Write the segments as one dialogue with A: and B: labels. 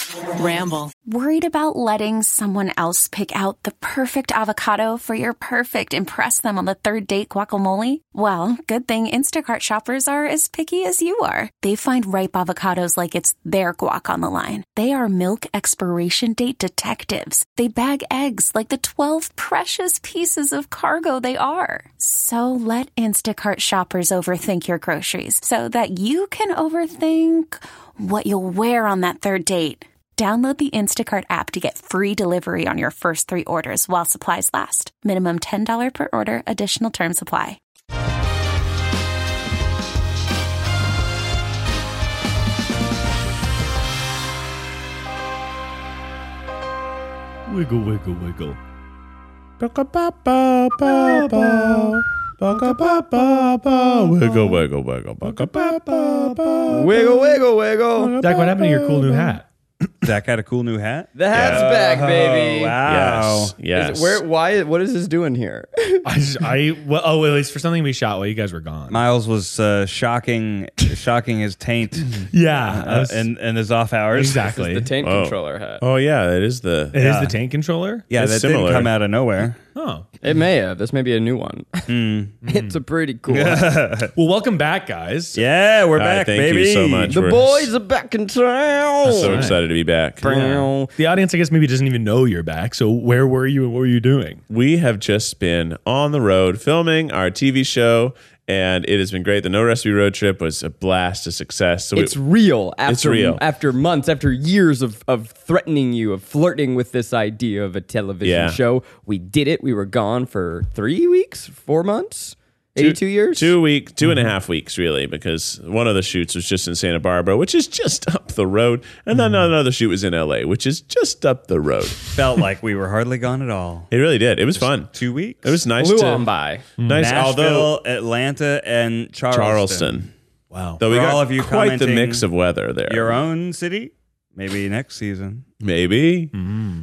A: Ramble.
B: Worried about letting someone else pick out the perfect avocado for your perfect impress them on the third date guacamole? Well, good thing Instacart shoppers are as picky as you are. They find ripe avocados like it's their guac on the line. They are milk expiration date detectives. They bag eggs like the 12 precious pieces of cargo they are. So let Instacart shoppers overthink your groceries so that you can overthink what you'll wear on that third date. Download the Instacart app to get free delivery on your first 3 orders while supplies last. Minimum $10 per order. Additional terms apply.
C: Wiggle, wiggle, wiggle. Wiggle, wiggle, wiggle.
D: Wiggle, wiggle, wiggle.
C: Zach, what happened to your cool new hat?
E: Zach had a cool new hat.
D: The hat's back, baby.
E: Wow.
C: Yes.
D: Is it, what is this doing here?
C: Well, at least for something we shot while you guys were gone.
E: Miles was shocking his taint
C: Yeah.
E: and his off hours.
C: Exactly.
D: The tank controller hat.
F: Oh yeah, it is the.
C: It is the tank controller?
E: Yeah,
F: It's
E: that
F: similar.
E: didn't come out of nowhere.
C: Oh.
D: It may have. This may be a new one. It's a pretty cool hat.
C: Well, welcome back, guys.
E: Yeah, we're back,
F: thank
E: baby.
F: you so much.
D: The
F: We're
D: boys are back in town.
F: So excited to be back.
D: Brown.
C: The audience, I guess, maybe doesn't even know you're back. So where were you and what were you doing?
F: We have just been on the road filming our TV show, and it has been great. The No Recipe Road Trip was a blast, a success. So
D: It's real. After,
F: real.
D: After months, after years of threatening you, of flirting with this idea of a television show, we did it. We were gone for 3 weeks, 4 months, 82 years?
F: 2 weeks, 2.5 weeks, really, because one of the shoots was just in Santa Barbara, which is just up the road, and then another shoot was in LA, which is just up the road.
E: Felt like we were hardly gone at all.
F: It really did. It was fun.
E: 2 weeks.
F: It was nice
D: Flew
F: to
D: on by.
F: nice,
E: Nashville,
F: although
E: Atlanta, and Charleston.
C: Wow.
F: though we
E: For
F: got
E: all of you
F: quite the
E: commenting
F: mix of weather there.
E: Your own city? Maybe next season.
F: Maybe.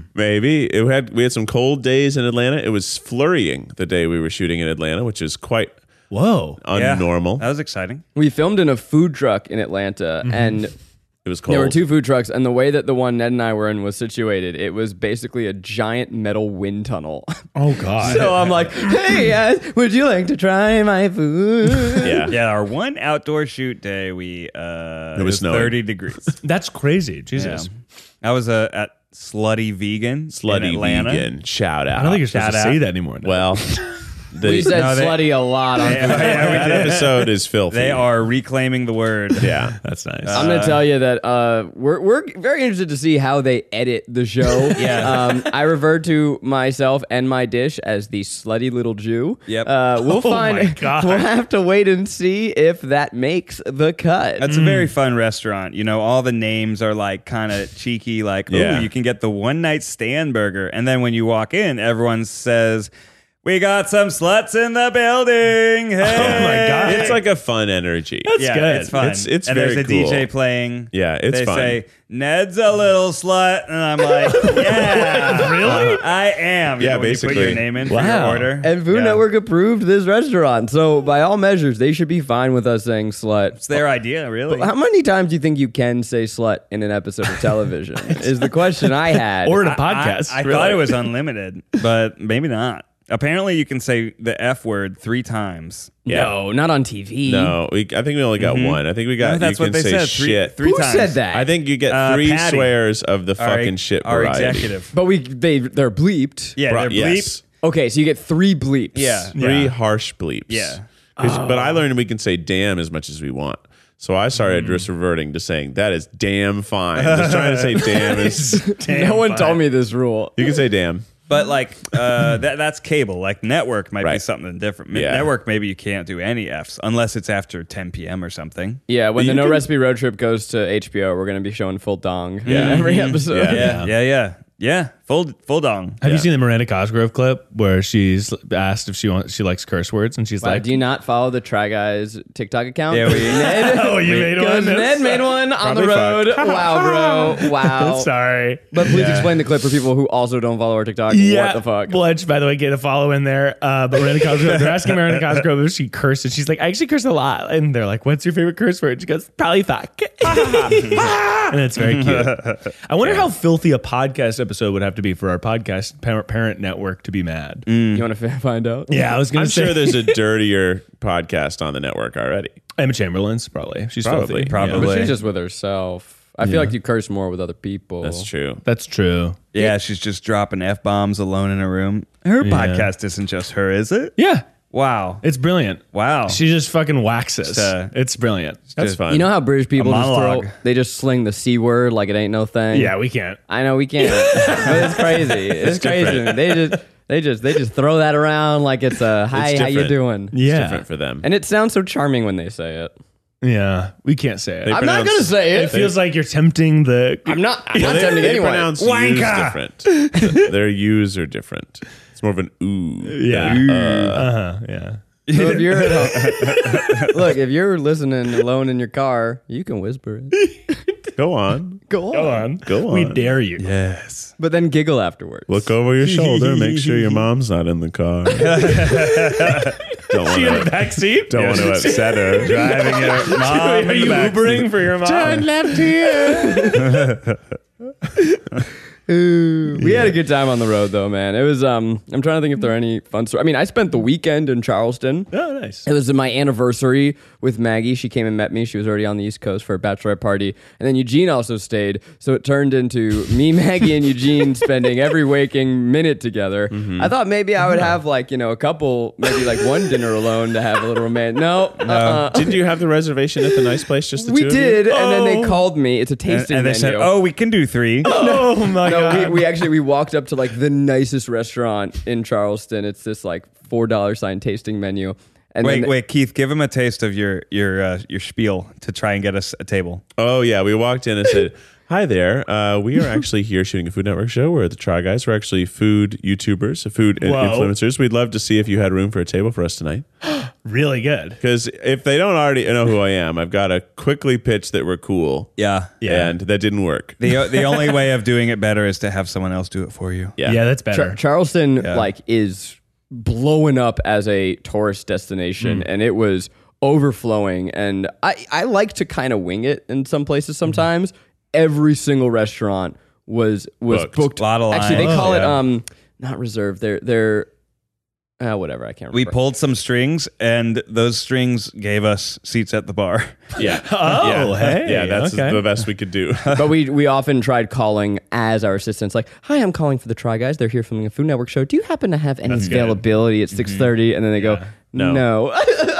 F: We had some cold days in Atlanta. It was flurrying the day we were shooting in Atlanta, which is quite
C: Whoa.
F: unnormal.
E: That was exciting.
D: We filmed in a food truck in Atlanta, and
F: It was cold.
D: there were 2 food trucks, and the way that the one Ned and I were in was situated, it was basically a giant metal wind tunnel.
C: Oh, God.
D: So I'm like, hey guys, would you like to try my food?
F: Yeah.
E: Yeah, our one outdoor shoot day, it was
F: snowing.
E: 30 degrees.
C: That's crazy. Jesus.
E: Yeah. I was at Slutty Vegan in
F: Slutty
E: Atlanta.
F: vegan. Shout out.
C: I don't think you're supposed
E: Shout
C: to
E: out.
C: say that anymore. now.
F: Well,
D: We said
E: No, they-
D: slutty a lot on
F: that episode is filthy.
E: They are reclaiming the word.
F: Yeah.
C: That's nice.
D: I'm going to tell you that we're very interested to see how they edit the show.
E: Yeah.
D: I refer to myself and my dish as the slutty little Jew.
E: Yep.
D: We'll
C: my God.
D: We'll have to wait and see if that makes the cut.
E: That's a very fun restaurant. You know, all the names are like kind of cheeky, like, oh,
F: Yeah.
E: you can get the one night stand burger. And then when you walk in, everyone says, we got some sluts in the building. Hey.
C: Oh, my God.
F: It's like a fun energy.
E: yeah,
C: good.
E: it's fun.
F: It's
E: and
F: very
E: there's a
F: cool.
E: DJ playing.
F: Yeah, it's
E: they
F: fun.
E: say, Ned's a little slut. And I'm like, yeah.
C: Really?
E: I am. You
F: Yeah,
E: know, when you put
F: basically.
E: your name in for your
C: Wow.
E: order.
D: And Food
E: Yeah.
D: Network approved this restaurant. So by all measures, they should be fine with us saying slut.
E: It's their idea, really.
D: How many times do you think you can say slut in an episode of television? Is the question I had.
C: Or in a podcast.
E: I thought it was unlimited, but maybe not. Apparently, you can say the F word 3 times.
D: No, not on TV.
F: No, I think we only got one. I think we got.
E: No, that's
F: you
E: what
F: can
E: they
F: say
E: said.
F: shit.
E: Three
D: Who
E: times.
D: said that?
F: I think you get 3
E: Patty.
F: swears of the
E: Our-
F: fucking shit
E: our
F: variety.
E: executive.
D: But they're bleeped.
E: Yeah, they're bleep.
F: Yes.
D: Okay, so you get 3 bleeps.
E: Yeah.
F: 3 harsh bleeps.
E: Yeah.
F: But I learned we can say damn as much as we want. So I started just reverting to saying that is damn fine. Just trying to say damn is.
D: No one told me this rule.
F: You can say damn.
E: But like that's cable. Like network might be
F: Right.
E: something different.
F: Yeah.
E: Network, maybe you can't do any Fs unless it's after 10 p.m. or something.
D: Yeah, when
F: You
D: the No
F: can-
D: Recipe Road Trip goes to HBO, we're going to be showing full dong
F: Yeah.
D: in every episode.
F: Yeah.
E: Yeah. Full dong.
C: Have you seen the Miranda Cosgrove clip where she's asked if she likes curse words, and she's
D: Wow,
C: like,
D: do you not follow the Try Guys TikTok account?
E: Yeah,
D: Ned?
C: "Oh, you made one."
D: Ned made one on the
F: Probably
D: road. Wow, bro. Wow.
C: Sorry.
D: But please explain the clip for people who also don't follow our TikTok.
C: Yeah,
D: What the fuck?
C: Bledge, by the way, get a follow in there. But Miranda Cosgrove, they're asking Miranda Cosgrove if she cursed, and she's like, I actually curse a lot. And they're like, what's your favorite curse word? She goes, probably fuck. And it's very cute. I wonder how filthy a podcast episode would have to be for our podcast parent network to be mad.
D: You want to find out?
C: Yeah, I was going
F: I'm
C: to say.
F: sure there's a dirtier podcast on the network already.
C: Emma Chamberlain's probably. She's
F: Probably.
C: filthy.
E: Probably.
D: But she's just with herself. I feel like you curse more with other people.
F: That's true.
C: Yeah. That's true.
E: Yeah, she's just dropping F-bombs alone in a room. Her podcast isn't just her, is it?
C: Yeah.
E: Wow.
C: It's brilliant.
E: Wow.
C: She just fucking waxes. It's brilliant.
F: That's
E: just-
F: fun.
D: You know how British people just
E: monologue.
D: they just sling the C word like it ain't no thing?
C: Yeah, we can't.
D: I know we can't. But it's crazy. It's crazy. They just throw that around like it's a hi,
F: It's
D: how you
F: different.
D: doing?
F: It's
C: Yeah.
F: different for them.
D: And it sounds so charming when they say it.
C: Yeah, we can't say it.
F: They
D: I'm not
F: pronounce-
D: gonna say
C: It
D: it.
C: feels like you're tempting the.
D: I'm not
F: They
D: tempting anyone.
F: pronounce U's different. Their U's are different. It's more of an ooh.
C: Yeah.
F: than
C: Yeah.
D: So if you're at home, look, if you're listening alone in your car, you can whisper it.
F: Go on.
D: Go
C: Go on.
F: Go
C: We
F: on.
C: dare you.
E: Yes.
D: But then giggle afterwards.
F: Look over your shoulder. Make sure your mom's not in the car. Don't
C: She in
F: want
C: the back seat?
F: to upset her.
E: Driving your mom
C: Are
E: in the
C: you
E: back
C: Ubering for your mom?
F: left here.
D: We had a good time on the road, though, man. It was. I'm trying to think if there are any fun stories. I mean, I spent the weekend in Charleston.
C: Oh, nice.
D: It was my anniversary with Maggie. She came and met me. She was already on the East Coast for a bachelorette party. And then Eugene also stayed. So it turned into me, Maggie, and Eugene spending every waking minute together. I thought maybe I would have a couple, maybe like one dinner alone to have a little romance. No.
F: Didn't you have the reservation at the nice place? Just the
D: We
F: two of you?
D: did. And then they called me. It's a tasting
E: and they
D: menu.
E: said, "Oh, we can do 3."
C: Oh, my
D: No,
C: God.
D: we walked up to like the nicest restaurant in Charleston. It's this like $4 sign tasting menu. And
E: Wait, Keith, give him a taste of your spiel to try and get us a table.
F: Oh, yeah. We walked in and said, hi there. We are actually here shooting a Food Network show. We're the Try Guys. We're actually food YouTubers, food
C: Whoa.
F: influencers. We'd love to see if you had room for a table for us tonight.
C: Really good.
F: Because if they don't already know who I am, I've got to quickly pitch that we're cool.
E: Yeah.
C: Yeah.
F: And that didn't work.
E: The only way of doing it better is to have someone else do it for you.
F: Yeah.
C: Yeah, that's better.
D: Charleston is blowing up as a tourist destination, and it was overflowing. And I like to kind of wing it in some places sometimes. Every single restaurant was booked.
E: A lot of
D: Actually, they
E: lines.
D: call
E: Yeah.
D: it not reserved. They're whatever. I can't
E: We
D: remember.
E: pulled some strings, and those strings gave us seats at the bar.
F: Yeah.
C: Oh, hey.
F: Yeah, that's
C: okay.
F: the best we could do.
D: But we often tried calling as our assistants, like, "Hi, I'm calling for the Try Guys. They're here filming a Food Network show. Do you happen to have any
C: That's good.
D: availability at 6:30?" And then they go,
F: No.
D: "No,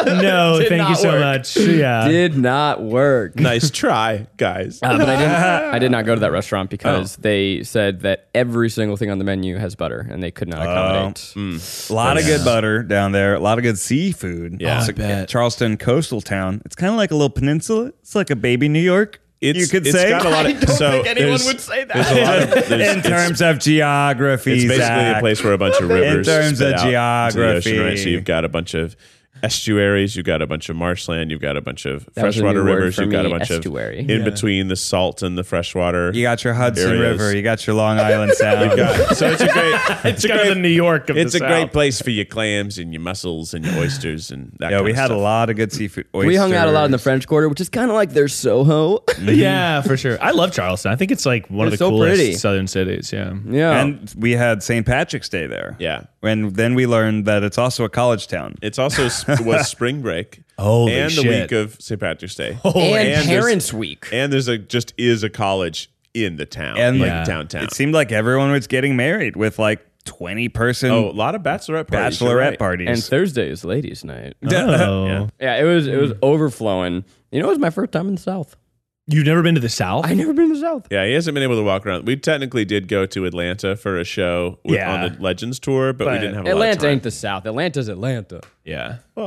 C: No,
D: Did
C: thank you
D: not
C: so
D: work.
C: much. Yeah.
D: did not work."
F: Nice try, guys.
D: But I did not go to that restaurant because they said that every single thing on the menu has butter, and they could not accommodate.
E: A lot of good butter down there. A lot of good seafood.
F: Yeah.
E: It's
F: I
E: a
C: bet.
E: Charleston coastal town. It's kind of like a little peninsula. It's like a baby New York. You could
F: it's
E: say.
F: got a lot of, so
D: anyone
F: there's-
D: would say that.
F: there's a lot of, there's-
E: in terms of geography,
F: it's basically
E: Zach.
F: a place where a bunch of rivers
E: terms
F: spit
E: of
F: out into the ocean,
E: geography.
F: right? So you've got a bunch of estuaries, you've got a bunch of marshland, you've got a bunch of
D: That was a
F: freshwater
D: new word
F: rivers,
D: for
F: you've got a
D: me,
F: bunch
D: estuary.
F: of in between the salt and the freshwater.
E: You got your Hudson
F: areas.
E: River. You got your Long Island Sound.
F: So it's a great,
C: It's kind of the New York of
F: it's
C: the
F: a great
C: South.
F: place for your clams and your mussels and your oysters and that.
E: Yeah,
F: kind
E: we
F: of
E: had
F: stuff.
E: a lot of good seafood.
D: We hung out a lot in the
E: Oysters.
D: French Quarter, which is kind of like their Soho.
C: Yeah, for sure. I love Charleston. I think it's like one of the
D: It's so
C: coolest
D: pretty.
C: southern cities. Yeah.
D: Yeah.
E: And we had St. Patrick's Day there.
F: Yeah.
E: And then we learned that it's also a college town.
F: It's also was spring break.
C: Holy
F: and the
C: shit.
F: week of St. Patrick's Day.
D: and
F: there's-
D: Parents Week.
F: And there's a college in the town,
E: And
F: like
C: Yeah.
F: downtown.
E: It seemed like everyone was getting married with like 20-person
F: a lot of bachelorette parties. you're
E: bachelorette
F: right.
E: parties.
D: And Thursday is ladies' night.
C: Oh.
D: Yeah, it was overflowing. You know, it was my first time in the South.
C: You've never been to the South?
D: I never been to the South.
F: Yeah, he hasn't been able to walk around. We technically did go to Atlanta for a show
C: Yeah.
F: on the Legends tour, but we
C: But
F: didn't have a lot of
D: Atlanta
F: time.
D: ain't the South. Atlanta's Atlanta.
C: Yeah.
F: Well,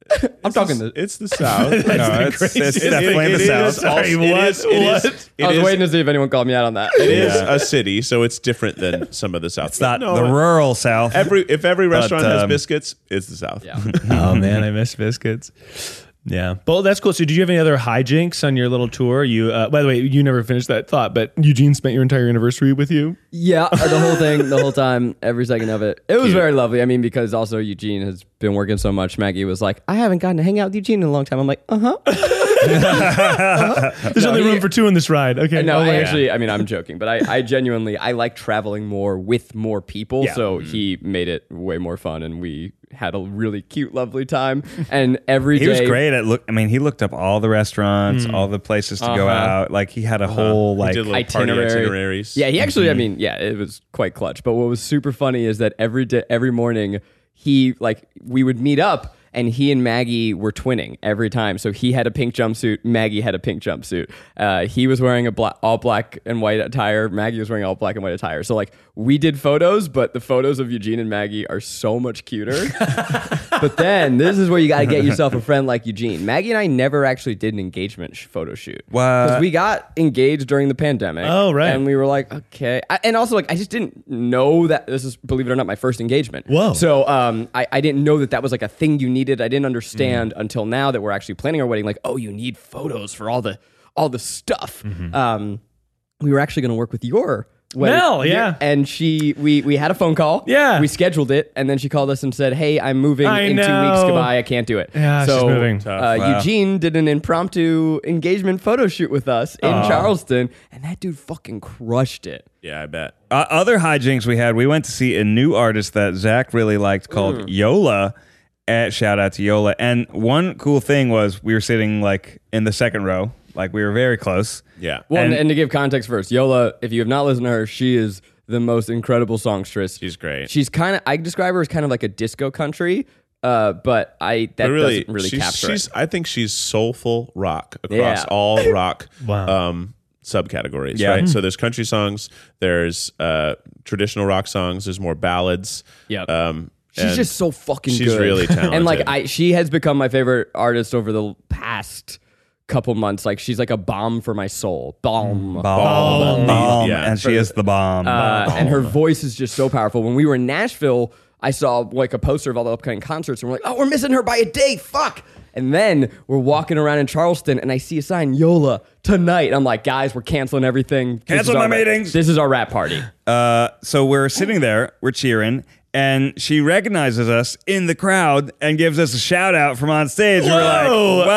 D: I'm talking
F: It's the South.
E: No, it's definitely in the South.
C: Sorry, what?
D: I was waiting to see if anyone called me out on that.
F: It is a city, so it's different than some of the South.
E: It's not the rural South.
F: If every restaurant has biscuits, it's the South.
D: Yeah.
C: Oh man, I miss biscuits. Yeah, well, that's cool. So, did you have any other hijinks on your little tour? You, by the way, you never finished that thought, but Eugene spent your entire anniversary with you.
D: Yeah, the whole thing, the whole time, every second of it. It was very lovely. I mean, because also Eugene has been working so much. Maggie was like, I haven't gotten to hang out with Eugene in a long time. I'm like,
C: There's only room for two in this ride. Okay.
D: No,
C: wait.
D: actually, I mean, I'm joking, but I genuinely, I like traveling more with more people.
C: Yeah.
D: So he made it way more fun, and we had a really cute, lovely time. And every day
E: He was great at he looked up all the restaurants, all the places to go out. Like he had a whole
F: He did little party itineraries.
D: Yeah, he actually, I mean, yeah, it was quite clutch. But what was super funny is that every morning we would meet up, and he and Maggie were twinning every time. So he had a pink jumpsuit, Maggie had a pink jumpsuit. He was wearing all black and white attire. Maggie was wearing all black and white attire. So like we did photos, but the photos of Eugene and Maggie are so much cuter. But then this is where you got to get yourself a friend like Eugene. Maggie and I never actually did an engagement photo shoot.
E: What?
D: Because we got engaged during the pandemic.
C: Oh, right.
D: And we were like, okay. And also like I just didn't know that this is, believe it or not, my first engagement.
C: Whoa.
D: So I didn't know that was like a thing you needed. I didn't understand until now that we're actually planning our wedding. Like, oh, you need photos for all the stuff. We were actually going to work with your wedding.
C: Mel, yeah.
D: And we had a phone call.
C: Yeah.
D: We scheduled it, and then she called us and said, hey, I'm moving in 2 weeks. Goodbye. I can't do it.
C: Yeah,
D: so,
C: she's moving.
E: Wow.
D: Eugene did an impromptu engagement photo shoot with us in Charleston, and that dude fucking crushed it.
F: Yeah, I bet.
E: Other hijinks we had, we went to see a new artist that Zach really liked called Yola. Shout out to Yola. And one cool thing was we were sitting like in the second row. Like we were very close.
F: Yeah.
D: Well, and to give context first, Yola, if you have not listened to her, she is the most incredible songstress.
F: She's great.
D: She's kind of, I describe her as kind of like a disco country, but that doesn't really capture it.
F: I think she's soulful rock across
D: Yeah.
F: all rock
C: Wow.
F: subcategories,
E: Yeah.
F: right? So there's country songs, there's traditional rock songs, there's more ballads.
D: Yep. She's
F: and
D: just so fucking good.
F: she's really talented.
D: And like she has become my favorite artist over the past couple months. Like she's like a balm for my soul. Balm.
E: Bomb.
F: Yeah.
E: And she is the bomb.
D: And her voice is just so powerful. When we were in Nashville, I saw like a poster of all the upcoming concerts, and we're like, oh, we're missing her by a day. Fuck. And then we're walking around in Charleston, and I see a sign, Yola, tonight. I'm like, guys, we're canceling everything.
E: Cancel my meetings.
D: This is our rap party.
E: So we're sitting there, we're cheering, and she recognizes us in the crowd and gives us a shout out from on stage. And we're like,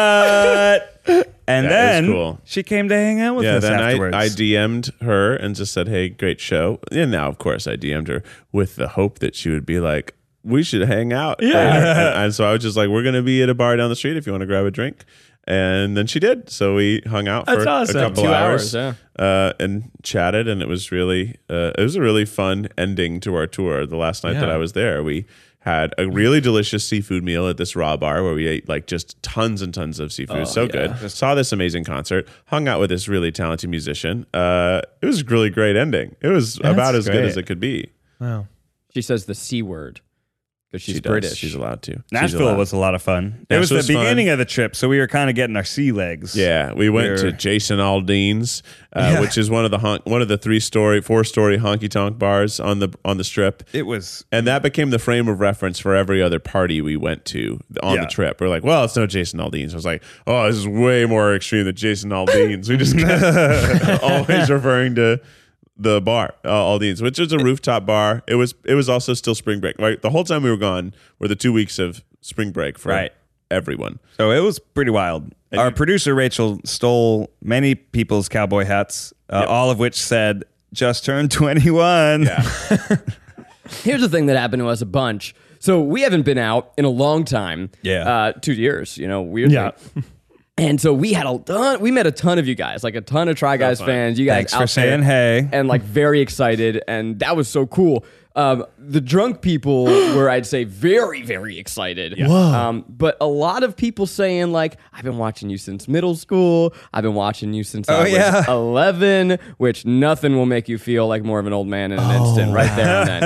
E: what? And
F: That
E: then
F: is cool.
E: she came to hang out with us
F: then
E: afterwards.
F: I DM'd her and just said, hey, great show. And now, of course, I DM'd her with the hope that she would be like, we should hang out. Yeah. And so I was just like, we're going to be at a bar down the street if you want to grab a drink. And then she did. So we hung out for
C: awesome.
F: a couple
D: 2
F: hours,
D: hours, yeah.
F: and chatted. And it was really, it was a really fun ending to our tour. The last night that I was there, we had a really delicious seafood meal at this raw bar where we ate like just tons and tons of seafood. Good. Saw this amazing concert, hung out with this really talented musician. It was a really great ending. It was about as good
C: great.
F: as it could be.
C: Wow.
D: She says the C word because she's
F: She does.
D: British.
F: She's allowed to. She's
E: Nashville
F: allowed.
E: was a lot of fun. It was
F: Nashville's
E: the beginning
F: fun.
E: of the trip, so we were kind of getting our sea legs.
F: Yeah, we went to Jason Aldean's, which is one of the 4-story honky tonk bars on the strip.
E: It was.
F: And that became the frame of reference for every other party we went to on the trip. We're like, well, it's no Jason Aldean's. I was like, oh, this is way more extreme than Jason Aldean's. We just kept always referring to the bar, Aldean's, which is a rooftop bar. It was also still spring break. Right, the whole time we were gone were the 2 weeks of spring break for everyone.
E: So it was pretty wild. Our producer, Rachel, stole many people's cowboy hats, all of which said, just turned 21.
F: Yeah.
D: Here's the thing that happened to us a bunch. So we haven't been out in a long time.
E: Yeah.
D: 2 years, weirdly.
C: Yeah.
D: And so we met a ton of you guys, like a ton of Try Guys fans. You guys
E: Thanks for
D: out there
E: saying hey.
D: and like very excited, and that was so cool. The drunk people were, I'd say, very, very excited.
C: Whoa.
D: But a lot of people saying like, I've been watching you since middle school. I've been watching you since I was 11, which nothing will make you feel like more of an old man in an instant right there and then.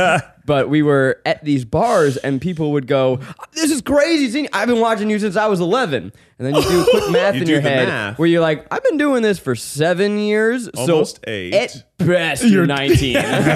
D: But we were at these bars and people would go, "This is crazy. Zini. I've been watching you since I was 11." And then you do quick math in
F: do
D: your
F: the
D: head
F: math.
D: where you're like, "I've been doing this for 7 years.
F: Almost
D: so
F: 8.
D: At best, you're 19.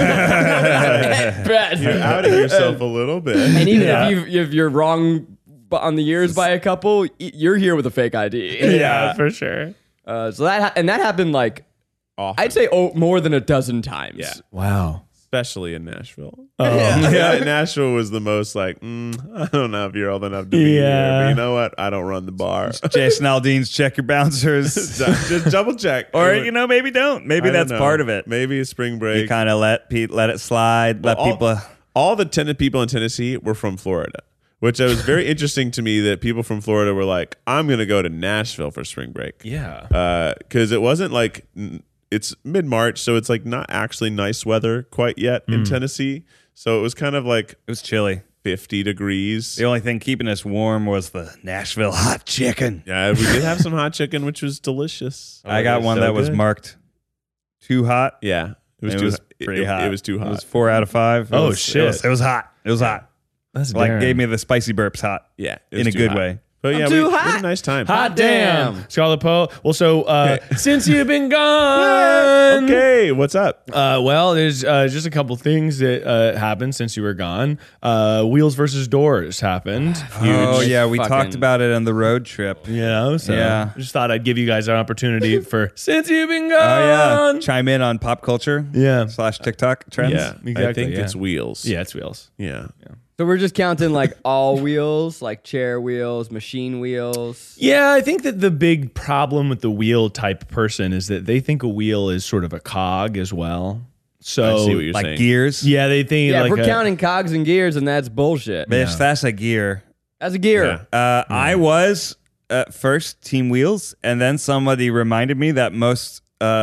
D: At best.
F: You're outing yourself a little bit.
D: And even if you're wrong on the years by a couple, you're here with a fake ID.
C: Yeah, for sure.
D: So that happened like
F: Often.
D: I'd say more than a dozen times.
F: Yeah.
C: Wow.
F: Especially in Nashville.
C: Oh.
F: Nashville was the most like, I don't know if you're old enough to be here. But you know what? I don't run the bar.
E: Jason Aldean's check your bouncers.
F: Just double check.
E: Or, maybe don't. Maybe
F: I don't
E: that's
F: know.
E: part of it.
F: Maybe a spring break.
E: You kind of let it slide, let people.
F: All the people in Tennessee were from Florida, which was very interesting to me that people from Florida were like, I'm going to go to Nashville for spring break.
C: Yeah.
F: Because it wasn't like, it's mid-March, so it's like not actually nice weather quite yet in Tennessee. So it was kind of like
E: It was chilly.
F: 50 degrees.
E: The only thing keeping us warm was the Nashville hot chicken.
F: Yeah, we did have some hot chicken, which was delicious.
E: I got one
F: So
E: that was
F: good.
E: marked too hot.
F: Yeah. It
E: It was pretty hot.
F: It was too hot.
E: It was 4 out of 5.
C: Oh, shit.
E: It was hot. It was hot.
C: That's
E: Like gave me the spicy burps hot.
F: Yeah. it was
E: In a
F: too
E: good
F: hot.
E: way.
F: But yeah,
D: too
F: we had
D: hot.
F: a nice time.
C: Hot damn. Scarlet Poe. Well, so since you've been gone.
F: Okay, what's up?
C: Well, there's just a couple things that happened since you were gone. Wheels versus Doors happened.
E: Oh, yeah. We
D: Fucking-
E: talked about it on the road trip.
C: You know, so
E: Yeah.
C: I just thought I'd give you guys an opportunity for since you've been
E: Oh, yeah.
C: gone.
E: Chime in on pop culture.
C: Yeah.
E: / TikTok trends.
F: Yeah, I
C: exactly,
F: think
C: yeah.
F: it's wheels.
C: Yeah, it's Wheels.
F: Yeah.
D: So we're just counting like all wheels, like chair wheels, machine wheels.
C: Yeah, I think that the big problem with the wheel type person is that they think a wheel is sort of a cog as well. So
F: I see what you're
E: Like
F: saying.
E: gears.
C: yeah, they think
D: Yeah,
C: like
D: if we're counting cogs and gears, and that's bullshit.
E: Bitch, that's a gear.
D: That's a gear.
F: Yeah.
E: I was at first Team Wheels, and then somebody reminded me that most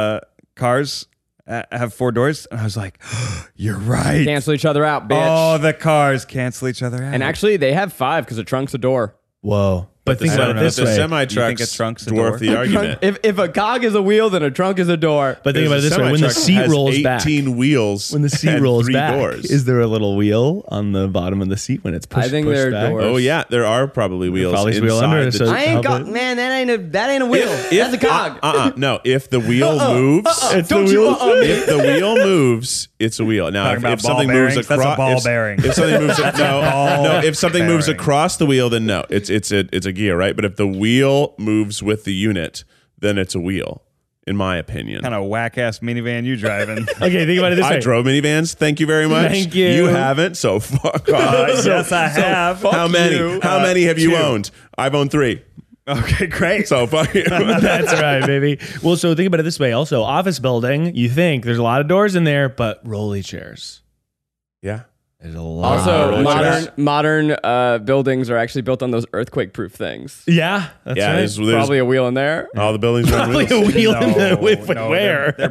E: cars have 4 doors, and I was like, "You're right."
D: Cancel each other out, bitch.
E: Oh, the cars cancel each other out.
D: And actually, they have 5 because a trunk's a door.
C: Whoa. But think
F: I
C: about
F: don't
C: it
F: know.
C: this
F: The
C: way.
F: semi
E: You think
F: trucks
E: a trunk's a
F: dwarf
E: door?
F: the argument.
D: If a cog is a wheel, then a trunk is a door.
C: But think about it this way: when the seat rolls back,
F: 18 wheels.
C: when the seat
F: and
C: rolls
F: 3
C: back,
F: doors.
C: is there a little wheel on the bottom of the seat when it's pushed?
D: I think
C: pushed
D: there are
C: back?
D: doors.
F: Oh yeah, there are probably wheels
C: probably
F: inside
C: wheel under,
F: the
C: so-
D: I ain't
C: How
D: got, man. That ain't a wheel. That's a cog.
F: No, if the wheel moves,
C: It's
D: Don't
C: the
D: you
C: wheel.
F: if the wheel moves, it's a wheel. Now,
E: Talking about
F: if something
E: ball
F: moves
E: bearings,
F: across,
E: that's a ball bearing.
F: If something moves, if something moves
E: bearing.
F: across the wheel, then no, it's a gear, right? But if the wheel moves with the unit, then it's a wheel, in my opinion.
E: kind of whack ass minivan you driving.
C: Okay, think about it this way.
F: I drove minivans. Thank you very much.
C: Thank you.
F: You haven't, so fuck off.
E: Yes, I have.
F: How many?
E: you.
F: How many have you
E: 2.
F: owned? I've owned 3.
E: Okay, great.
F: So fuck you.
C: That's right, baby. Well, so think about it this way. Also, office building, you think there's a lot of doors in there, but rolly chairs.
F: Yeah.
C: There's a lot.
D: Also,
F: really
D: modern buildings are actually built on those earthquake-proof things.
C: Yeah, that's
F: Yeah,
C: right.
F: there's
D: Probably a wheel in there.
F: all the buildings are on
C: Probably
F: wheels.
C: a wheel in the with
E: no,
C: where
E: They're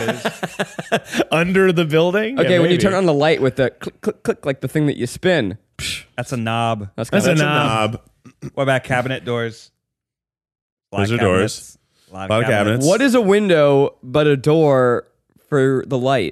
E: braces.
C: under the building.
D: Okay,
C: Yeah,
D: when you
C: maybe.
D: turn on the light with the click, click, click, like the thing that you spin.
E: That's a knob.
D: That's
C: That's
D: kind
C: a
D: of
C: knob.
F: knob.
E: What about cabinet doors?
F: Those are doors.
E: A lot
F: of cabinets.
D: What is a window but a door for the light?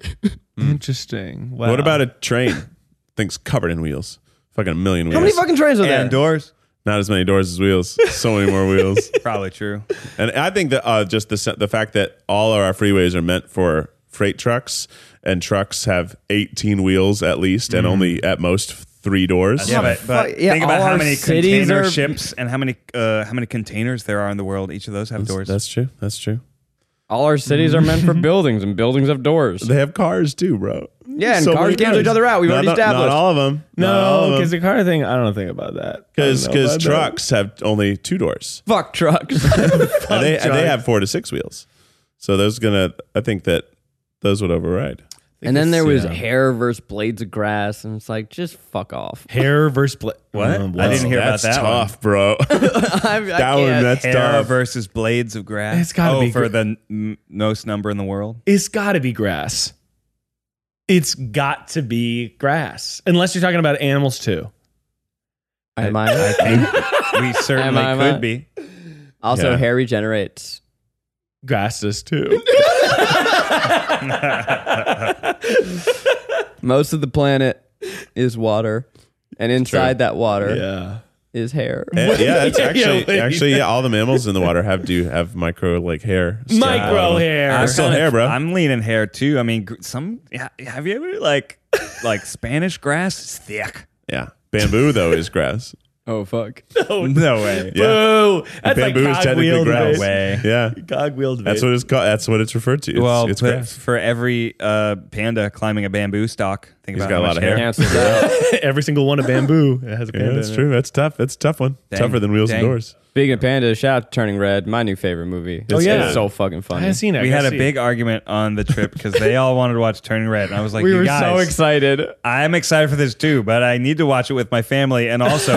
C: Interesting. Wow.
F: What about a train? Thing's covered in wheels. Fucking a million wheels.
D: How many fucking trains are there?
E: And doors?
F: Not as many doors as wheels. So many more wheels.
E: Probably true.
F: And I think that just the fact that all of our freeways are meant for freight trucks, and trucks have 18 wheels at least, and only at most 3 doors.
E: Yeah, but
D: fuck, yeah,
E: think about
D: all
E: how
D: our
E: many
D: cities
E: container
D: are-
E: ships and how many containers there are in the world. Each of those have doors.
F: That's true. That's true.
D: All our cities are meant for buildings, and buildings have doors.
F: They have cars too, bro.
D: Yeah, and
F: So
D: cars
F: many
D: cancel each other out. We've already established.
F: Not all of them.
C: No, because the car thing, I don't think about that.
F: Because
C: I don't know about
F: trucks have only 2 doors,
D: Fuck trucks.
F: and they have 4 to 6 wheels. So I think that those would override.
D: And then there was
C: Yeah.
D: hair versus blades of grass, and it's like, just fuck off.
C: that. Hair versus
E: What? I didn't hear about
F: That's
E: that
F: tough, bro.
D: that
F: That's
E: Hair
F: tough.
E: versus blades of grass.
C: It's gotta be
E: for
C: gr-
E: the most number in the world.
C: It's got to be grass. It's got to be grass, unless you're talking about animals too.
D: Am
E: I
D: I?
E: think we certainly
D: Am I?
E: could be.
D: Also,
F: Yeah.
D: hair regenerates.
C: Grass does too.
D: Most of the planet is water, and inside that water
C: Yeah.
D: is hair.
F: Yeah, it's
C: Yeah,
F: actually all the mammals in the water do have micro like hair.
C: Micro hair.
E: I'm
F: still
E: kinda-
F: hair, bro.
E: I'm leaning hair too. I mean, have you ever like Spanish grass is thick?
F: Yeah, bamboo though is grass.
D: Oh fuck!
E: No way.
F: Yeah.
C: Boo. That's
F: Bamboo
C: like
F: is technically
C: cog-wheeled
F: grass.
C: vape.
E: Way.
F: Yeah,
C: Cog-wheeled
F: that's
C: vape.
F: what it's called. That's what it's referred to. It's
E: But
F: grass.
E: for every panda climbing a bamboo stalk, think
F: He's
E: about
F: got
E: how
F: a lot
E: much
F: of hair.
D: Cancels out.
C: Every single one of bamboo. It has a
F: Yeah,
C: panda.
F: that's
C: in it.
F: true. That's tough. That's a tough one.
E: Dang.
F: Tougher than Wheels
E: Dang.
F: and Doors.
D: Speaking of pandas, shout out to Turning Red, my new favorite movie.
C: Oh, yeah.
D: It's so fucking
C: I
D: funny.
C: haven't seen it.
E: We
C: I
E: had
C: gotta
E: a
C: see
E: big
C: it.
E: argument on the trip because they all wanted to watch Turning Red, and I was like,
D: We
E: "You
D: were
E: guys,
D: so excited.
E: I'm excited for this too, but I need to watch it with my family, and also,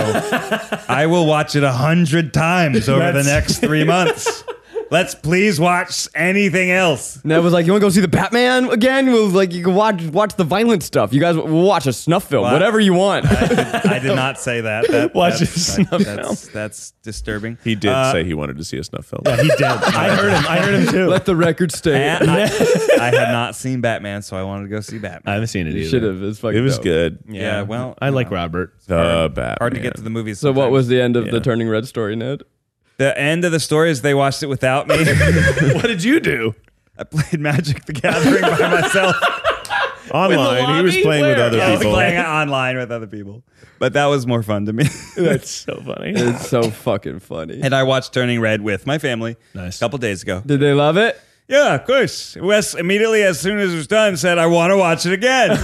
E: I will watch it 100 times over the next 3 months. Let's please watch anything else."
D: Ned was like, "You want to go see the Batman again? We'll you can watch the violent stuff. You guys, we'll watch a snuff film,
E: What?
D: whatever you want."
E: I did not say that.
C: Watch
E: that's,
C: a snuff
E: that's disturbing.
F: He did say he wanted to see a snuff film.
C: Yeah, he did. I heard him too.
D: Let the record stay.
E: And I had not seen Batman, so I wanted to go see
C: I
E: Batman.
C: haven't seen it either.
D: Should have. It's fucking
F: It was
D: dope.
F: good.
E: Yeah, well,
C: I like Robert.
F: The Batman.
E: hard to get to the movies.
D: So, what
E: sometimes.
D: was the end of
F: Yeah.
D: the Turning Red story, Ned?
E: the end of the story? Is they watched it without me.
C: What did you do?
E: I played Magic the Gathering by myself.
F: Online. He was
C: lobby?
F: playing with
C: Where?
F: other
E: I was
F: people.
E: playing it online with other people, but that was more fun to me.
C: That's so funny.
D: It's so fucking funny.
E: And I watched Turning Red with my family
C: Nice.
E: a couple days ago.
D: Did they love it?
E: Yeah, of course. Wes immediately, as soon as it was done, said, "I want to watch it again."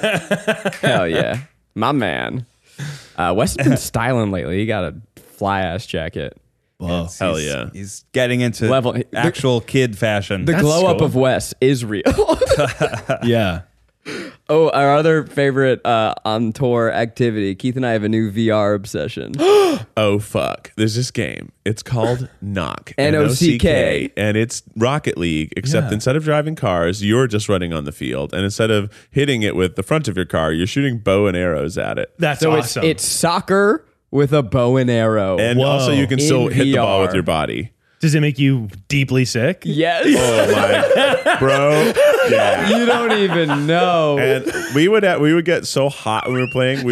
D: Hell yeah, my man. Wes has been styling lately. He got a fly ass jacket.
C: Whoa.
F: Hell yeah.
E: He's getting into
D: Level-
E: actual kid fashion.
D: The
C: That's
D: glow up
C: cool.
D: of Wes is real.
C: Yeah.
D: Oh, our other favorite on tour activity. Keith and I have a new VR obsession.
F: Oh fuck! There's this game. It's called Knock.
D: N-O-C-K.
F: And it's Rocket League, except
C: Yeah.
F: instead of driving cars, you're just running on the field, and instead of hitting it with the front of your car, you're shooting bow and arrows at it.
C: That's
D: So
C: awesome.
D: it's soccer with a bow and arrow.
F: And
C: Whoa.
F: also, you can
D: In
F: still hit the ball
D: VR.
F: with your body.
C: Does it make you deeply sick?
D: yes.
F: Oh my, bro! Yeah.
D: You don't even know.
F: And we would get so hot when we were playing.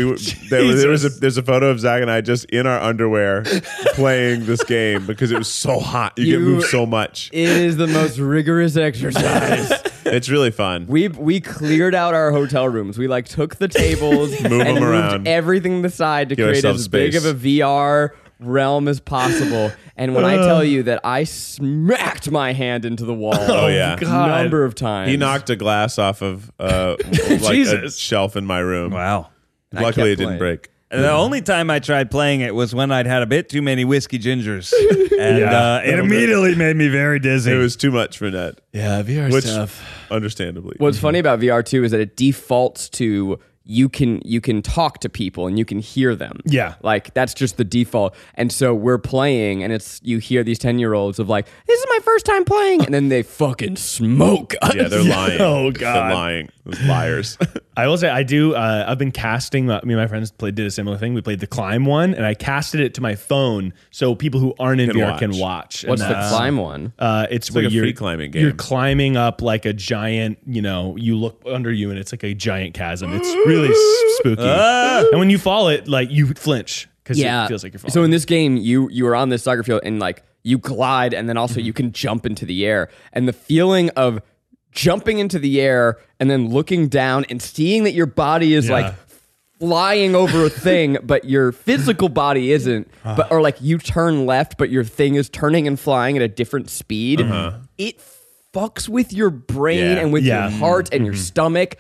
F: There's a photo of Zach and I just in our underwear playing this game because it was so hot. You get
D: You-
F: moved so much.
D: It is the most rigorous exercise.
F: It's really fun.
D: We cleared out our hotel rooms. We took the tables
F: Move
D: and
F: them
D: moved
F: around.
D: everything to the side to
F: Give
D: create
F: ourselves
D: as big of
F: space.
D: a VR realm as possible. And when I tell you that I smacked my hand into the wall,
F: Oh, yeah.
C: God.
D: number of times.
F: He knocked a glass off of like a
C: Jesus.
F: shelf in my room.
E: Wow.
F: Luckily,
D: kept
F: it didn't
D: playing.
F: break.
E: The only time I tried playing it was when I'd had a bit too many whiskey gingers, and
C: Yeah.
E: it immediately made me very dizzy.
F: It was too much for Ned,
C: Yeah, VR
F: which
C: stuff.
F: understandably.
D: What's funny about VR too is that it defaults to you can talk to people and you can hear them.
C: Yeah.
D: Like that's just the default. And so we're playing and it's you hear these 10-year-olds of like, this is my first time playing, and then they fucking smoke us.
F: Yeah, they're lying.
C: Oh, God.
F: They're lying. Those liars.
C: I will say I do. I've been casting. Me and my friends did a similar thing. We played the Climb one, and I casted it to my phone so people who aren't in
F: Can
C: VR
F: watch.
C: can watch.
D: What's
C: And
D: the
C: that's-
D: climb one?
C: It's
F: like
C: where
F: a
C: you're
F: free climbing game.
C: You're climbing up like a giant. You look under you, and it's like a giant chasm. It's really spooky. And when you fall, it you flinch because it feels like you're falling.
D: So in this game, you are on this soccer field and you glide, and then also you can jump into the air, and the feeling of jumping into the air and then looking down and seeing that your body is
C: Yeah.
D: flying over a thing, but your physical body isn't, or you turn left, but your thing is turning and flying at a different speed. It fucks with your brain
F: Yeah.
D: and with
C: Yeah.
D: your heart and your stomach.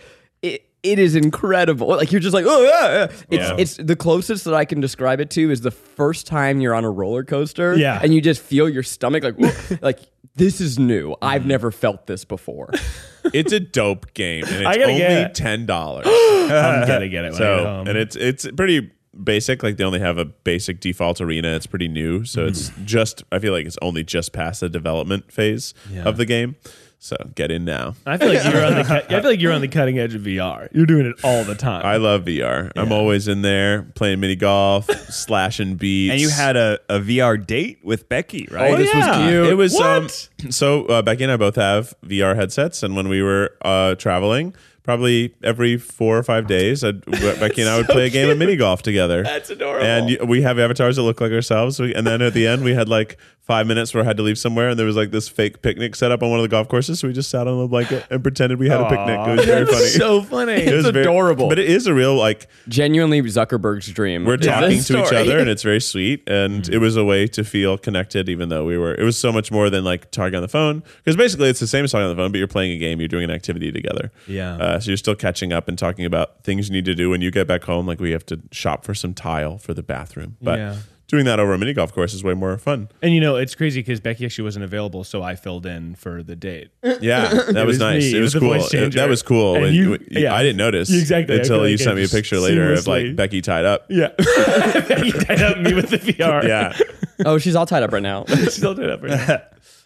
D: It is incredible. You're just like, oh yeah.
F: Yeah.
D: It's the closest that I can describe it to is the first time you're on a roller coaster.
C: Yeah.
D: And you just feel your stomach like this is new. I've never felt this before.
F: It's a dope game, and
C: I
F: it's
C: gotta
F: only
C: get it.
F: $10.
C: I'm gonna get it. When I get
F: So,
C: home.
F: and it's pretty basic. They only have a basic default arena. It's pretty new, so it's just. I feel like it's only just past the development phase of the game. So get in now.
C: I feel like you're on the I feel like you're on the cutting edge of VR. You're doing it all the time.
F: I love VR. I'm always in there playing mini golf, slashing beats.
E: And you had a VR date with Becky, right?
D: Oh, this was cute.
F: It was
C: What?
F: so Becky and I both have VR headsets, and when we were traveling, probably every 4 or 5 days, Becky and I would play a game of mini golf together.
C: That's adorable.
F: And we have avatars that look like ourselves. And then at the end, we had like 5 minutes where I had to leave somewhere, and there was like this fake picnic set up on one of the golf courses. So we just sat on a blanket and pretended we had a picnic. It was very funny.
C: So funny.
F: It was
D: It's adorable.
F: But it is a real like.
D: Genuinely Zuckerberg's dream.
F: We're talking
D: This
F: to each
D: story.
F: other, and it's very sweet. And it was a way to feel connected, even though it was so much more than like talking on the phone. Because basically, it's the same as talking on the phone, but you're playing a game, you're doing an activity together.
C: Yeah.
F: So you're still catching up and talking about things you need to do when you get back home. Like we have to shop for some tile for the bathroom. But
C: Yeah.
F: doing that over a mini golf course is way more fun.
C: And it's crazy because Becky actually wasn't available, so I filled in for the date.
F: Yeah, that was
C: was
F: nice.
C: me.
F: It
C: It
F: was
C: was the
F: cool.
C: voice changer.
F: That was cool.
C: And
F: I didn't notice
C: Exactly. I
F: until
C: feel
F: you
C: like
F: sent
C: it
F: me a
C: just
F: picture later of like
C: seamlessly-
F: Becky tied up.
C: Yeah. Becky tied up me with the VR.
F: Yeah.
D: Oh, she's all tied up right now.
C: Still tied up right now.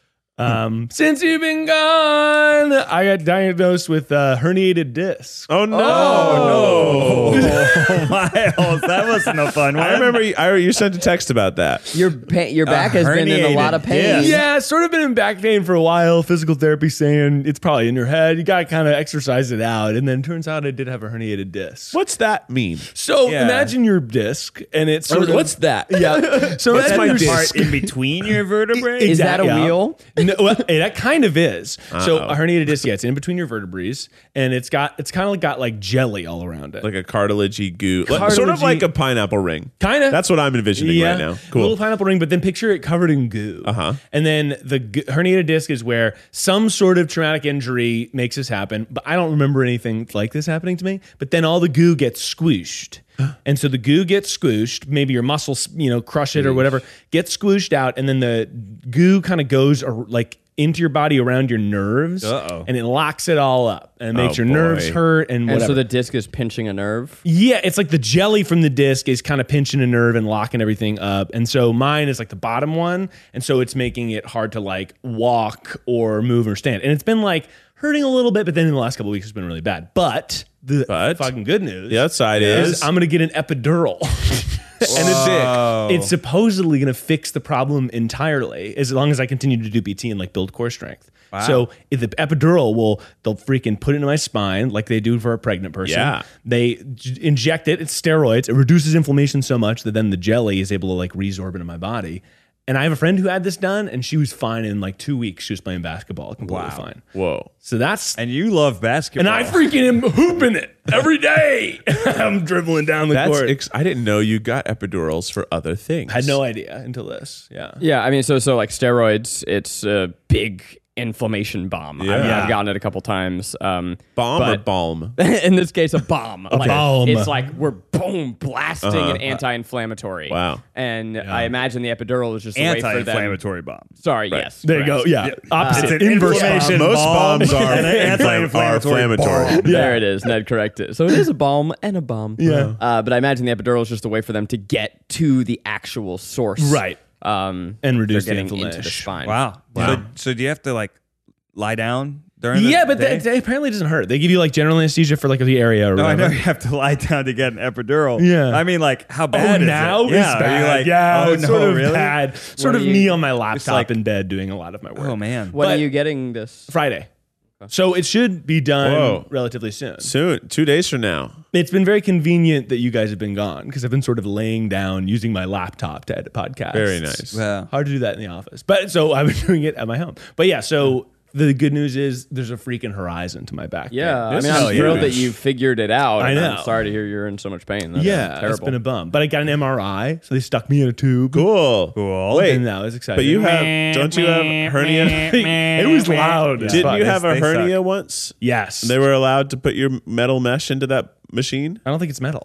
C: Since you've been gone, I got diagnosed with herniated disc.
F: Oh no!
E: Oh, Miles, that wasn't a fun one.
F: I remember you sent a text about that.
D: Your back has been in a lot of pain.
E: herniated disc.
C: Yeah, sort of been in back pain for a while. Physical therapy saying it's probably in your head. You got to kind of exercise it out. And then turns out I did have a herniated disc.
F: What's that mean?
C: So
E: Yeah.
C: imagine your disc, and it's sort of
D: What's that?
C: yeah. So
F: What's
C: imagine
F: my
C: your
F: disc?
E: part in between your vertebrae?
D: Is that a
C: Yeah.
D: wheel?
C: No, well, that kind of is. So a herniated disc, yeah, it's in between your vertebrae, and it's kind of got like jelly all around it.
F: Like a cartilagey goo, sort of
C: Cartilagey-
F: like a pineapple ring.
C: Kinda.
F: That's what I'm envisioning right now.
C: A
F: Cool.
C: little pineapple ring, but then picture it covered in goo.
F: Uh-huh.
C: And then the herniated disc is where some sort of traumatic injury makes this happen, but I don't remember anything like this happening to me. But then all the goo gets squished. And so the goo gets squished, maybe your muscles, crush it or whatever, gets squished out, and then the goo kind of goes like into your body around your nerves, and it locks it all up and makes
F: Oh,
C: your nerves
F: boy.
C: hurt and whatever.
D: And so the disc is pinching a nerve.
C: Yeah, it's like the jelly from the disc is kind of pinching a nerve and locking everything up. And so mine is like the bottom one. And so it's making it hard to like walk or move or stand. And it's been like hurting a little bit, but then in the last couple of weeks it's been really bad. But the fucking good news
F: The outside is
C: I'm going to get an epidural. And it's supposedly going to fix the problem entirely as long as I continue to do PT and like build core strength. So if the epidural they'll freaking put it in my spine like they do for a pregnant person.
F: Yeah.
C: They inject it. It's steroids. It reduces inflammation so much that then the jelly is able to like resorb into my body. And I have a friend who had this done, and she was fine in like 2 weeks. She was playing basketball, completely fine.
F: Whoa.
C: So that's
E: And you love basketball.
C: and I freaking am hooping it every day. I'm dribbling down the court.
F: I didn't know you got epidurals for other things.
C: I had no idea until this. Yeah.
D: Yeah, I mean, so like steroids, it's a big inflammation bomb.
F: Yeah.
D: I've gotten it a couple times.
F: Bomb or
D: but-
F: balm?
D: In this case, a bomb. A
C: bomb.
D: It's like we're boom blasting an anti-inflammatory.
F: Wow.
D: And I imagine the epidural is just a way for them.
E: anti-inflammatory bomb.
D: Sorry, yes.
C: There you go. Yeah. Opposite.
E: It's an
C: Inverse
E: inflammation
C: bomb.
F: Most
E: bomb
F: bombs are
E: and an anti-inflammatory
F: inflammatory.
D: There it is. Ned corrected. So it is a balm and a bomb.
C: Yeah.
D: But I imagine the epidural is just a way for them to get to the actual source.
C: Right.
D: And
C: reduce the
D: getting into the
C: inflammation.
D: spine.
E: Wow. So do you have to like lie down during
C: Yeah,
E: the
C: but
E: day?
C: that apparently doesn't hurt. They give you like general anesthesia for like the area or
E: No, I
C: whatever.
E: know you have to lie down to get an epidural.
C: Yeah.
E: I mean, like, how
C: Oh,
E: bad is
C: now
E: it?
C: it's
E: Yeah.
C: bad.
E: Are you like,
C: yeah,
E: oh,
C: it's
E: no,
C: sort of
E: really?
C: bad. Sort
D: What
C: of
D: are
C: me
D: you-
C: on my laptop
E: like-
C: in bed doing a lot of my work.
E: Oh, man.
D: When are
C: But-
D: you getting this?
C: Friday. So it should be done
F: Whoa.
C: relatively soon.
F: Soon, 2 days from now.
C: It's been very convenient that you guys have been gone because I've been sort of laying down using my laptop to edit podcasts.
F: Very nice.
E: Yeah.
C: Hard to do that in the office. But so I've been doing it at my home. But yeah, so the good news is there's a freaking horizon to my back.
D: Yeah,
C: pain.
D: I mean,
E: Hell
D: I'm
E: yeah.
D: thrilled that you figured it out.
C: I
D: and
C: know.
D: I'm sorry to hear you're in so much pain. That's
C: Yeah, it's
D: terrible.
C: been a bum. But I got an MRI, so they stuck me in a tube.
F: Cool. Wait,
C: And that was exciting.
F: but you have, don't you have hernia?
C: it was loud. as
F: Didn't
C: fuck.
F: you have a
E: They
F: hernia
E: suck.
F: once?
C: Yes.
F: They were allowed to put your metal mesh into that machine?
C: I don't think it's metal.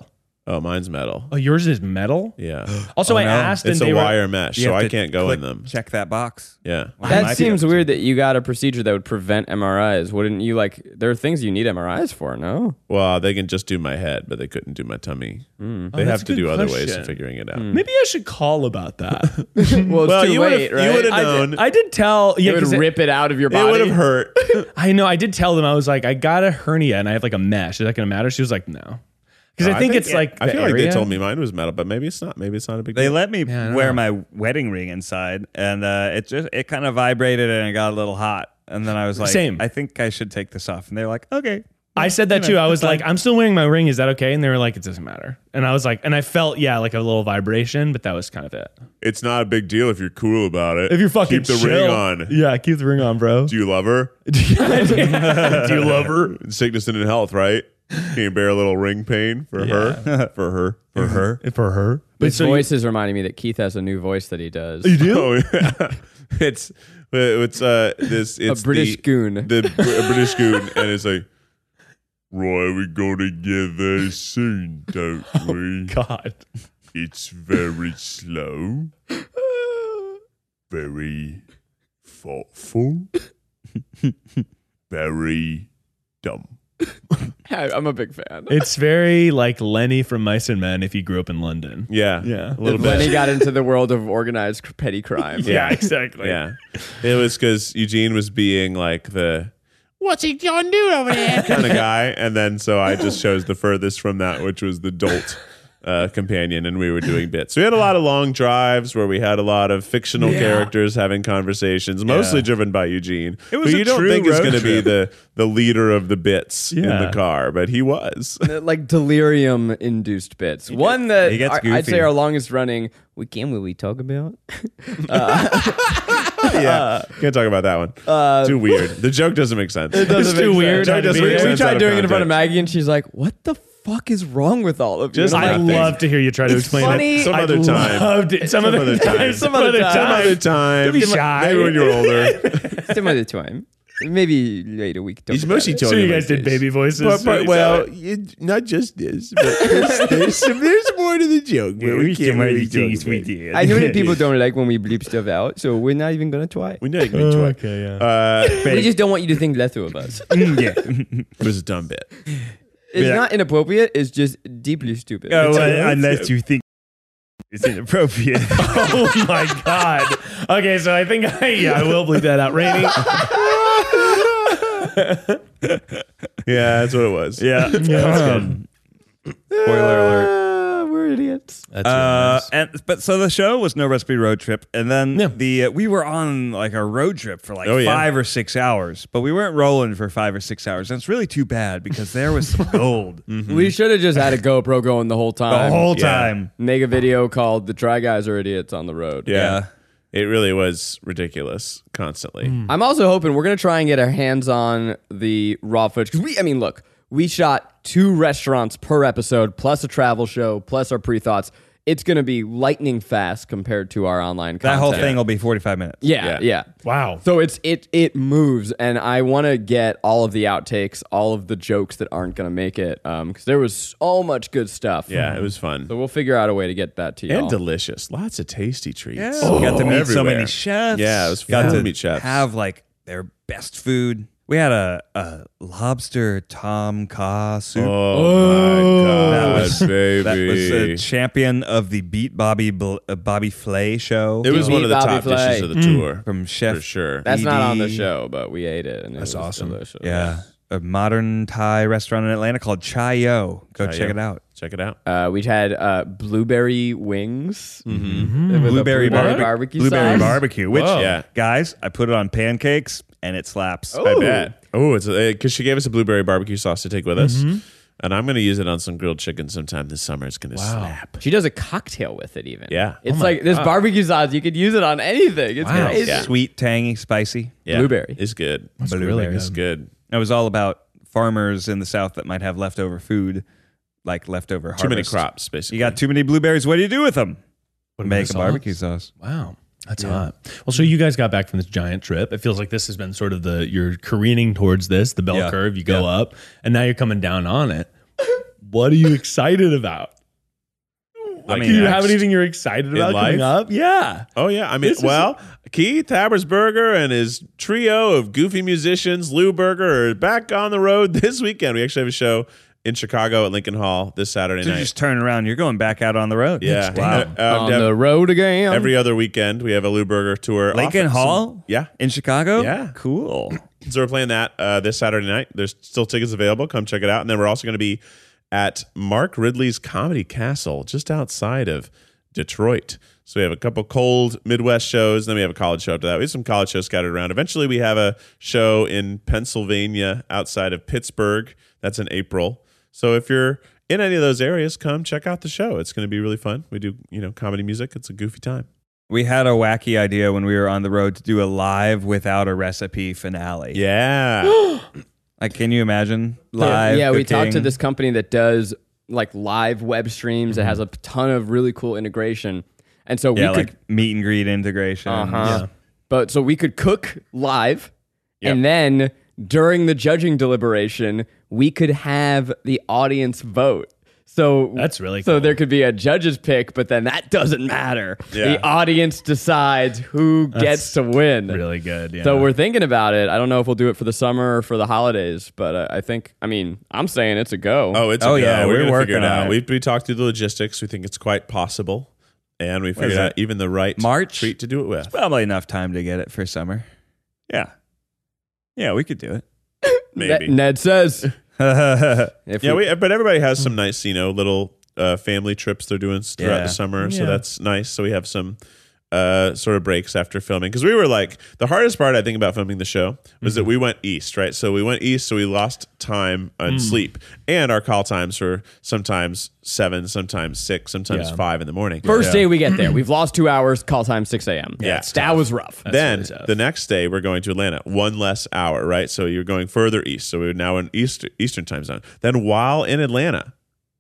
F: Oh, mine's metal.
C: Oh, yours is metal?
F: Yeah.
C: Also,
E: Oh,
C: I
E: no.
C: asked
F: It's
C: and
F: a
C: they were,
F: wire mesh,
E: You
F: so
E: have
F: I
E: to
F: can't go
E: click-
F: in them.
E: Check that box.
F: Yeah.
E: Might
D: That
E: be
D: seems
E: able to.
D: weird that you got a procedure that would prevent MRIs. Wouldn't you there are things you need MRIs for, no?
F: Well, they can just do my head, but they couldn't do my tummy. They
C: Oh, that's
F: have
C: a
F: to
C: good
F: do other ways
C: question.
F: of figuring it out.
C: Maybe I should call about that.
D: Well, it's too
F: you
D: late,
F: would've-
D: right?
F: you would've
C: I
F: known.
C: I did tell. Yeah,
D: It would
C: 'cause
D: rip it out of your body.
F: It would have hurt.
C: I know. I did tell them. I was like, I got a hernia and I have like a mesh. Is that going to matter? She was like, no. Because I think it's like
F: I
C: the
F: feel like
C: area.
F: they told me mine was metal, but maybe it's not. Maybe it's not a big
E: They
F: deal.
E: let me
C: I don't
E: wear
C: know.
E: my wedding ring inside, and it kind of vibrated and it got a little hot. And then I was like,
C: Same.
E: I think I should take this off. And they're like, okay.
C: I said that too. I was like, I'm still wearing my ring. Is that okay? And they were like, it doesn't matter. And I was like, and I felt, like a little vibration, but that was kind of it.
F: It's not a big deal if you're cool about it.
C: If you're fucking
F: keep the
C: chill.
F: ring on.
C: Yeah, keep the ring on, bro.
F: Do you love her?
C: Do you love her?
F: Sickness and in health, right? Can you bear a little ring pain for her? For her? For her?
C: For her. But
D: His voice is reminding me that Keith has a new voice that he does.
C: you do?
F: Oh, yeah. It's this. It's
D: A British goon.
F: a British goon, and it's like, Roy, we go together soon, don't we?
C: God.
F: It's very slow, very thoughtful, very dumb.
D: I'm a big fan.
C: It's very like Lenny from Mice and Men if he grew up in London.
F: Yeah,
C: Yeah.
F: a little
D: When
F: bit.
D: he got into the world of organized petty crime.
C: Yeah, exactly.
F: Yeah, it was because Eugene was being like the "What's he gonna do over there?" kind of guy, and then so I just chose the furthest from that, which was the dolt companion, and we were doing bits. So we had a lot of long drives where we had a lot of fictional characters having conversations, mostly driven by Eugene.
E: It was
F: who
E: a
F: you don't
E: true
F: think is
E: road
F: going to be
E: trip.
F: the leader of the bits in
C: Yeah.
F: the car, but he was.
D: Like delirium induced bits. One that
E: he gets
D: I'd say
E: goofy.
D: our longest running will we talk about?
F: Yeah, can't talk about that one. Too weird. The joke doesn't make sense.
C: It's too weird.
F: Joke doesn't make
D: We
F: sense out
D: tried
F: of
D: doing it in front of
F: context.
D: Maggie and she's like, what the fuck is wrong with all of you?
F: Just
D: And I'm
C: I'd
F: nothing.
C: love to hear you try to explain
D: funny.
C: it.
F: Some
C: I'd
F: other time.
C: loved it. Some other time.
D: Some other time.
F: Some other time.
C: Don't be shy.
F: Maybe when you're older.
D: like, some other time. Maybe later we could talk
F: He's
D: about
F: mostly
D: it.
F: told
C: So you
F: like
C: guys did
F: this.
C: baby voices.
F: not just this, but there's more to the joke. But we can't really talk about it.
E: did.
D: I know that people don't like when we bleep stuff out, so we're not even gonna try.
F: We're not even trying.
C: Okay, yeah.
D: We just don't want you to think lesser of us.
E: yeah.
F: It was a dumb bit.
D: It's
E: Yeah.
D: not inappropriate. It's just deeply stupid.
E: Oh,
D: It's-
E: unless you think it's inappropriate.
C: Oh my God. Okay, so I think I will bleep that out. Rainy.
F: Yeah, that's what it was.
E: yeah. Spoiler alert.
D: we're idiots.
C: That's
E: But so the show was No Recipe Road Trip, and then
C: Yeah.
E: we were on like a road trip for like
F: Oh, yeah.
E: 5 or 6 hours, but we weren't rolling for 5 or 6 hours. And it's really too bad because there was some gold
D: We should have just had a GoPro going the whole
E: the
D: time.
E: whole
F: Yeah.
E: time.
D: Make a video called "The Try Guys Are Idiots" on the road.
F: Yeah. It really was ridiculous constantly.
D: I'm also hoping we're gonna try and get our hands on the raw footage because look, we shot 2 restaurants per episode, plus a travel show, plus our pre-thoughts. It's gonna be lightning fast compared to our online content.
E: That whole thing will be 45 minutes.
D: Yeah.
C: Wow.
D: So it moves, and I want to get all of the outtakes, all of the jokes that aren't gonna make it, because there was so much good stuff.
F: Yeah, it was fun.
D: So we'll figure out a way to get that to you.
F: And delicious. Lots of tasty treats.
E: We got to meet so
F: everywhere.
E: many chefs.
F: Yeah, it was
E: got
F: fun
E: to
F: to meet chefs.
E: have like their best food. We had a lobster tom kha soup.
F: Oh, my God,
E: That was-
F: baby.
E: That was a champion of the Beat Bobby Flay show
F: It was
D: Meet
F: one of the
D: Bobby
F: top
D: Flay.
F: dishes of the tour.
E: from Chef.
F: For sure.
D: That's not on the
E: BD.
D: show, but we ate it, and
C: That's
D: it was
C: awesome.
D: delicious.
E: Yeah, a modern Thai restaurant in Atlanta called Chayo. Go check it out.
F: Check it out.
D: We had blueberry wings, with a
E: Blueberry
D: barbecue
E: Blueberry
D: sauce.
E: barbecue. Which,
C: Whoa.
F: Yeah.
E: guys, I put it on pancakes and it slaps.
F: I bet. Oh, it's because she gave us a blueberry barbecue sauce to take with us. And I'm going to use it on some grilled chicken sometime this summer. It's going to snap.
D: She does a cocktail with it, even.
F: Yeah.
D: It's like this barbecue sauce. You could use it on anything. It's
C: Wow.
D: crazy.
F: Yeah.
E: Sweet, tangy, spicy.
F: Yeah.
D: Blueberry.
F: It's good.
C: really
F: It's
C: good.
F: good.
E: It was all about farmers in the South that might have leftover food, like leftover harvest.
F: Too many crops, basically.
E: You got too many blueberries. What do you do with them?
C: Put 'em in
E: Make
C: the
E: a barbecue
C: sauce.
E: sauce.
C: Wow. That's hot. Well, so you guys got back from this giant trip. It feels like this has been sort of you're careening towards this, the bell
E: Yeah.
C: curve. You go up, and now you're coming down on it. What are you excited about? Do you have anything you're excited about coming up? Yeah.
F: Oh, yeah. I mean, Keith Habersberger and his trio of goofy musicians, Lou Berger, are back on the road this weekend. We actually have a show in Chicago at Lincoln Hall this Saturday night.
E: Just turn around. You're going back out on the road.
F: Yeah.
D: Wow. On the road again.
F: Every other weekend, we have a Lou Berger tour.
E: Lincoln Hall?
F: Yeah.
E: In Chicago?
F: Yeah.
E: Cool.
F: So we're playing that this Saturday night. There's still tickets available. Come check it out. And then we're also going to be at Mark Ridley's Comedy Castle, just outside of Detroit. So we have a couple cold Midwest shows. Then we have a college show after that. We have some college shows scattered around. Eventually, we have a show in Pennsylvania outside of Pittsburgh. That's in April. So if you're in any of those areas, come check out the show. It's going to be really fun. We do, comedy music. It's a goofy time.
E: We had a wacky idea when we were on the road to do a live without a recipe finale.
F: Yeah.
E: Like, can you imagine live?
D: Yeah, we
E: cooking?
D: talked to this company that does like live web streams. It has a ton of really cool integration. And so we could
E: like meet and greet integration.
D: Yeah. But so we could cook live, and then during the judging deliberation, we could have the audience vote. So
C: that's really cool.
D: So there could be a judge's pick, but then that doesn't matter.
F: Yeah.
D: The audience decides who gets to win.
C: Really good. Yeah.
D: So we're thinking about it. I don't know if we'll do it for the summer or for the holidays, but I'm saying it's a go.
F: Oh, it's a
E: Oh,
F: go.
E: yeah,
F: We're
E: we're
F: going to
E: working
F: figure it
E: on
F: out.
E: it.
F: We talked through the logistics. We think it's quite possible. And we figured
E: is
F: out
E: it?
F: even the right
E: March?
F: treat to do it with.
E: Probably enough time to get it for summer. Yeah. Yeah, we could do it.
F: Maybe.
D: Ned says.
F: But everybody has some nice, little family trips they're doing throughout
E: Yeah.
F: the summer. So
C: Yeah.
F: that's nice. So we have some sort of breaks after filming. Because we were like, the hardest part, I think, about filming the show was that we went east, right? So we went east, so we lost time and sleep. And our call times were sometimes 7, sometimes 6, sometimes 5 in the morning.
D: First day we get there, we've lost 2 hours. Call time 6 a.m.
F: Yeah.
D: That was rough.
F: Then
C: really tough.
F: the next day we're going to Atlanta, 1 less hour, right? So you're going further east. So we're now in Eastern time zone. Then while in Atlanta,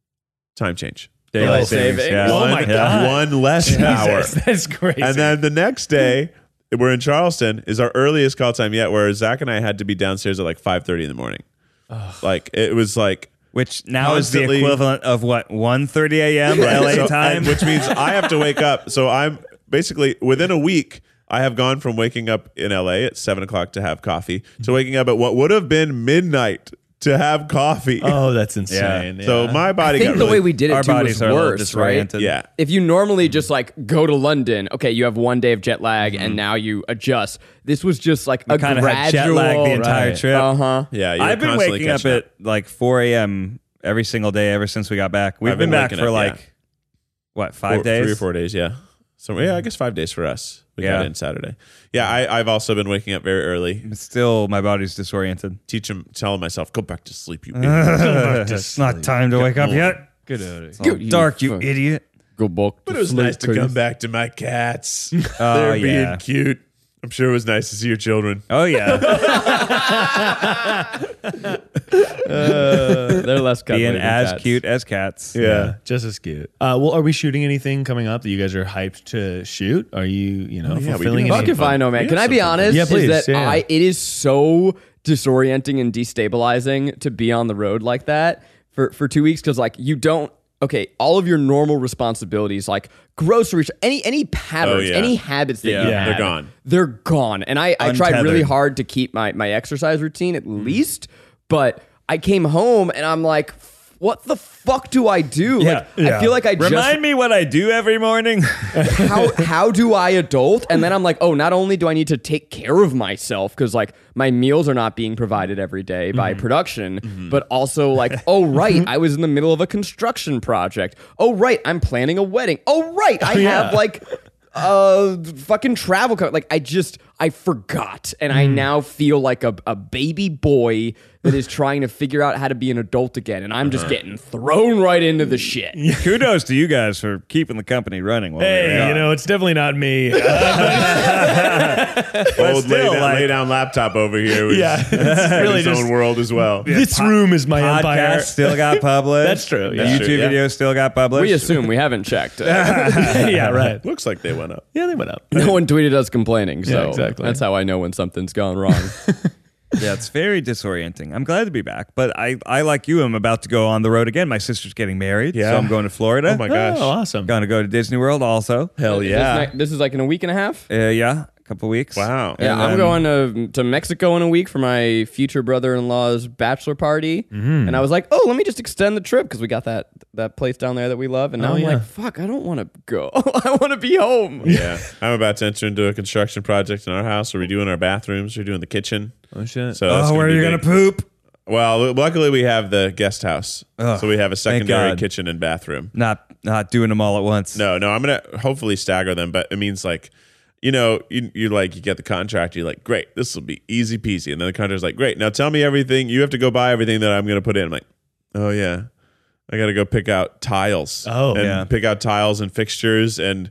F: time change.
D: Daylight savings.
E: Yeah.
C: Oh my God.
F: 1 less hour.
C: That's crazy.
F: And then the next day, we're in Charleston, is our earliest call time yet, where Zach and I had to be downstairs at like 5:30 in the morning. Like, it was like...
E: Which now is the
F: Constantly-
E: equivalent of what, 1:30 a.m. LA
F: So-
E: time?
F: and which means I have to wake up. So I'm basically, within a week, I have gone from waking up in LA at 7 o'clock to have coffee to waking up at what would have been midnight to have coffee.
C: oh, that's insane. Yeah.
F: So my
D: I
F: body
D: think
F: got
D: the
F: really...
D: way we did
E: Our
D: it too
E: bodies
D: was
E: are a little
D: worse, right?
E: disoriented.
F: Yeah.
D: If you normally just like go to London, okay, you have 1 day of jet lag, and now you adjust. This was just like a
E: kind of
D: gradual.
E: had jet lag the entire
C: Right.
E: trip.
F: Yeah, you're
E: I've been
F: constantly
E: waking up
F: catching
E: at like 4 a.m. every single day ever since we got back. We've
F: I've
E: been
F: been
E: back
F: waking
E: for
F: up,
E: like, what, 5 days?
F: 3 or 4 days, yeah. So yeah, I guess 5 days for us. We got
E: Yeah.
F: in Saturday. Yeah, I've also been waking up very early.
E: Still, my body's disoriented.
F: Telling myself, go back to sleep, you idiot.
E: It's not time to wake up yet.
C: Good idea.
E: It's all dark, you idiot.
D: Go back.
F: But it was nice to come back to my cats. They're being
E: yeah.
F: cute. I'm sure it was nice to see your children.
E: Oh, yeah.
D: They're less cuddly
E: Being
D: than
E: as
D: cats.
E: cute as cats.
F: Yeah.
C: Just as cute. Well, are we shooting anything coming up that you guys are hyped to shoot? Are you,
F: yeah, we
C: fulfilling
F: do.
C: any?
D: Fuck if I know, man.
F: We
D: Can
F: have
D: I be
F: something.
D: honest?
C: Yeah, please.
D: Is that
C: Yeah.
D: it is so disorienting and destabilizing to be on the road like that for 2 weeks because like you don't. Okay, all of your normal responsibilities like groceries, any patterns,
F: yeah.
D: any habits that you
F: Yeah,
D: had,
F: they're gone.
D: They're gone. And I tried really
E: Untethered.
D: hard to keep my exercise routine at least, but I came home and I'm like, what the fuck do I do? Like, I feel like I
E: Remind me what I do every morning.
D: how do I adult? And then I'm like, oh, not only do I need to take care of myself because like my meals are not being provided every day by production, but also like, oh right, I was in the middle of a construction project. Oh right, I'm planning a wedding. Oh right, I have like fucking travel like I forgot and I now feel like a baby boy that is trying to figure out how to be an adult again, and I'm just getting thrown right into the shit.
E: Kudos to you guys for keeping the company running. While we were
C: Hey,
E: gone.
C: it's definitely not me.
F: Old
E: still,
F: lay down laptop over here. Was
C: Yeah, it's
F: in
C: really
F: his
C: just
F: own world as well.
C: this room is my empire.
E: Podcast still got published.
C: That's true, yeah.
E: YouTube
F: That's true, yeah.
E: videos still got published.
D: We assume we haven't checked.
C: Yeah, right.
F: Looks like they went up.
C: Yeah, they went up.
D: No one tweeted us complaining, so
C: exactly.
D: that's how I know when something's gone wrong.
E: Yeah, it's very disorienting. I'm glad to be back, but I like you, am about to go on the road again. My sister's getting married,
F: Yeah.
E: so I'm going to Florida.
F: Oh my gosh.
C: Oh, awesome.
E: Going to go to Disney World also.
F: Hell yeah.
D: This is like in a week and a half.
E: Yeah, a couple weeks.
F: Wow.
D: Yeah,
E: And
D: I'm
E: then-
D: going to Mexico in a week for my future brother-in-law's bachelor party,
C: Mm-hmm.
D: and I was like, oh, let me just extend the trip because we got that place down there that we love, and now
C: Oh,
D: I'm
C: yeah.
D: like, fuck, I don't want to go. I want to be home.
F: Yeah. I'm about to enter into a construction project in our house. We're redoing our bathrooms. We're doing the kitchen.
C: Oh shit.
F: So that's
E: where are
F: be
E: you going
F: big.
E: to poop?
F: Well, luckily we have the guest house. So we have a secondary
E: God.
F: kitchen and bathroom.
E: Not doing them all at once.
F: No, I'm going to hopefully stagger them, but it means like, you get the contract. You're like, great, this will be easy peasy. And then the contractor's like, great, now tell me everything. You have to go buy everything that I'm going to put in. I'm like, oh yeah, I got to go pick out tiles.
C: Oh,
F: and
E: yeah.
F: pick out tiles and fixtures and,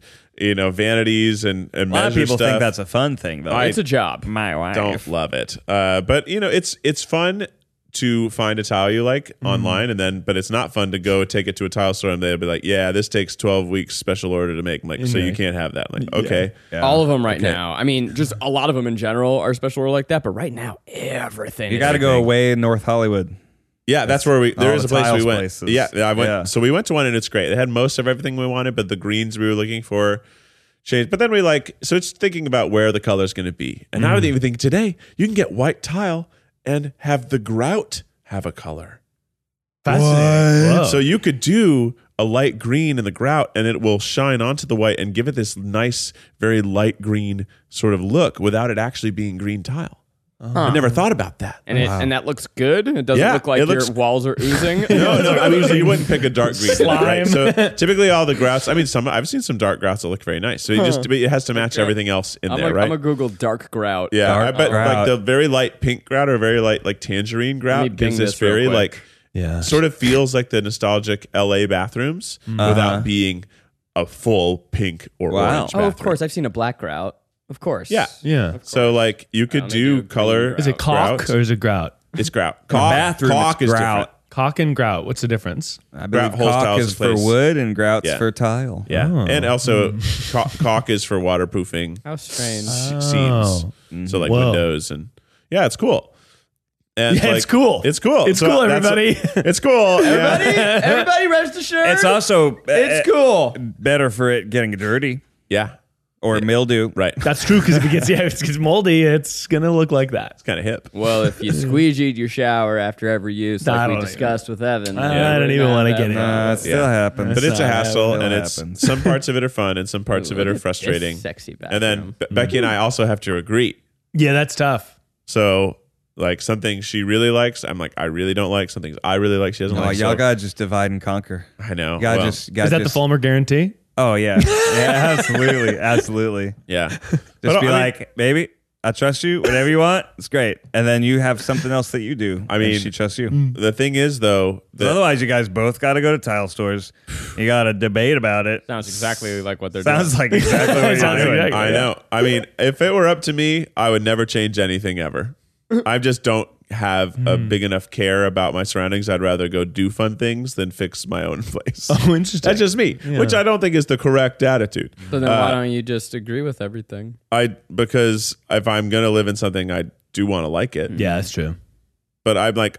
F: vanities and
E: A lot
F: measure
E: of people
F: stuff.
E: think that's a fun thing, though.
D: It's a job.
E: My wife.
F: Don't love it. But it's fun to find a tile you like online, but it's not fun to go take it to a tile store and they'll be like, yeah, this takes 12 weeks special order to make. I'm like, so you can't have that. I'm like, okay.
E: Yeah.
D: All of them right now. I mean, just a lot of them in general are special order like that, but right now, everything.
E: You
D: is
E: got to
D: like-
E: go away in North Hollywood.
F: Yeah, that's where there
E: all
F: is
E: the
F: a place we
E: tiles
F: went.
E: places.
F: Yeah, I went.
E: Yeah.
F: So we went to one and it's great. They had most of everything we wanted, but the greens we were looking for changed. But then so it's thinking about where the color's going to be. And now I even think today you can get white tile and have the grout have a color.
C: Fascinating. Whoa.
F: So you could do a light green in the grout and it will shine onto the white and give it this nice, very light green sort of look without it actually being green tile. I never thought about that.
D: And that looks good. It doesn't
F: Yeah,
D: look like
F: it
D: your
F: looks-
D: walls are oozing.
F: No, I mean, you wouldn't pick a dark green, right?
C: Slime.
F: So typically all the grouts, I mean, I've seen some dark grouts that look very nice. So it has to match everything else in there, right?
D: I'm a Google dark grout.
F: Yeah,
E: Dark
F: I bet
E: grout.
F: like the very light pink grout or very light like tangerine
D: me
F: grout
D: bing
F: gives this
D: this real
F: very
D: quick.
F: like
C: Yeah.
F: sort of feels like the nostalgic LA bathrooms without being a full pink or
E: Wow.
F: orange
D: Oh,
F: bathroom.
D: of course. I've seen a black grout. Of course.
F: Yeah.
C: Yeah.
F: So like you could
D: only do
F: do color.
D: green
C: Is it caulk
F: grout.
C: or is it grout?
F: It's grout.
E: bathroom,
F: Caulk
E: it's
F: is
E: grout.
F: different.
C: Caulk and grout. What's the difference?
E: I believe
F: Grout holds
E: caulk
F: tiles
E: is
F: in
E: for
F: place.
E: wood and grout's
F: Yeah.
E: for tile.
F: Yeah,
C: Oh.
F: and also caulk is for waterproofing
D: How strange.
F: seams, so like
C: Whoa.
F: windows and yeah, it's cool. And
C: Yeah, it's cool.
F: It's cool.
C: It's cool,
F: that's-
C: everybody.
F: It's cool.
D: Everybody, everybody rest assured.
E: It's also
D: It's cool.
E: better for it getting dirty
F: Yeah,
E: or mildew.
F: right.
C: That's true because if it gets moldy, it's gonna look like that.
F: It's kind of hip.
D: Well, if you squeegeed your shower after every use,
C: I
D: like we
C: don't
D: discussed with Evan,
C: I don't even wanna get
E: It still happens.
F: But it's a
C: not-
F: hassle,
E: it
F: and
E: happens.
F: some parts of it are fun, and some parts of it are frustrating.
D: Sexy bathroom.
F: And then Becky and I also have to agree.
C: Yeah, that's tough.
F: So like some things she really likes, I'm like I really don't like. Some things I really like, she doesn't
E: Oh,
F: like.
E: y'all
F: So
E: gotta just divide and conquer.
F: I know.
E: You gotta
F: Well,
E: just. Gotta
C: Is that the
E: just,
C: Fulmer guarantee?
E: Oh yeah, yeah, absolutely, absolutely.
F: yeah.
E: Just
F: But,
E: be
F: I mean,
E: like, baby, I trust you. Whatever you want, it's great. And then you have something else that you do.
F: I mean,
E: and she trusts you.
F: the thing is though, that
E: Otherwise, you guys both got to go to tile stores. You got to debate about it.
D: sounds exactly like what they're
E: Sounds
D: doing.
E: like exactly what you're
C: Sounds
E: doing.
C: exactly-
F: I know. I mean, if it were up to me, I would never change anything ever. I just don't have a big enough care about my surroundings. I'd rather go do fun things than fix my own place.
C: Oh, interesting.
F: That's just me, which I don't think is the correct attitude.
D: So then why don't you just agree with everything?
F: Because if I'm gonna live in something, I do want to like it.
C: Yeah, that's true.
F: But I'm like,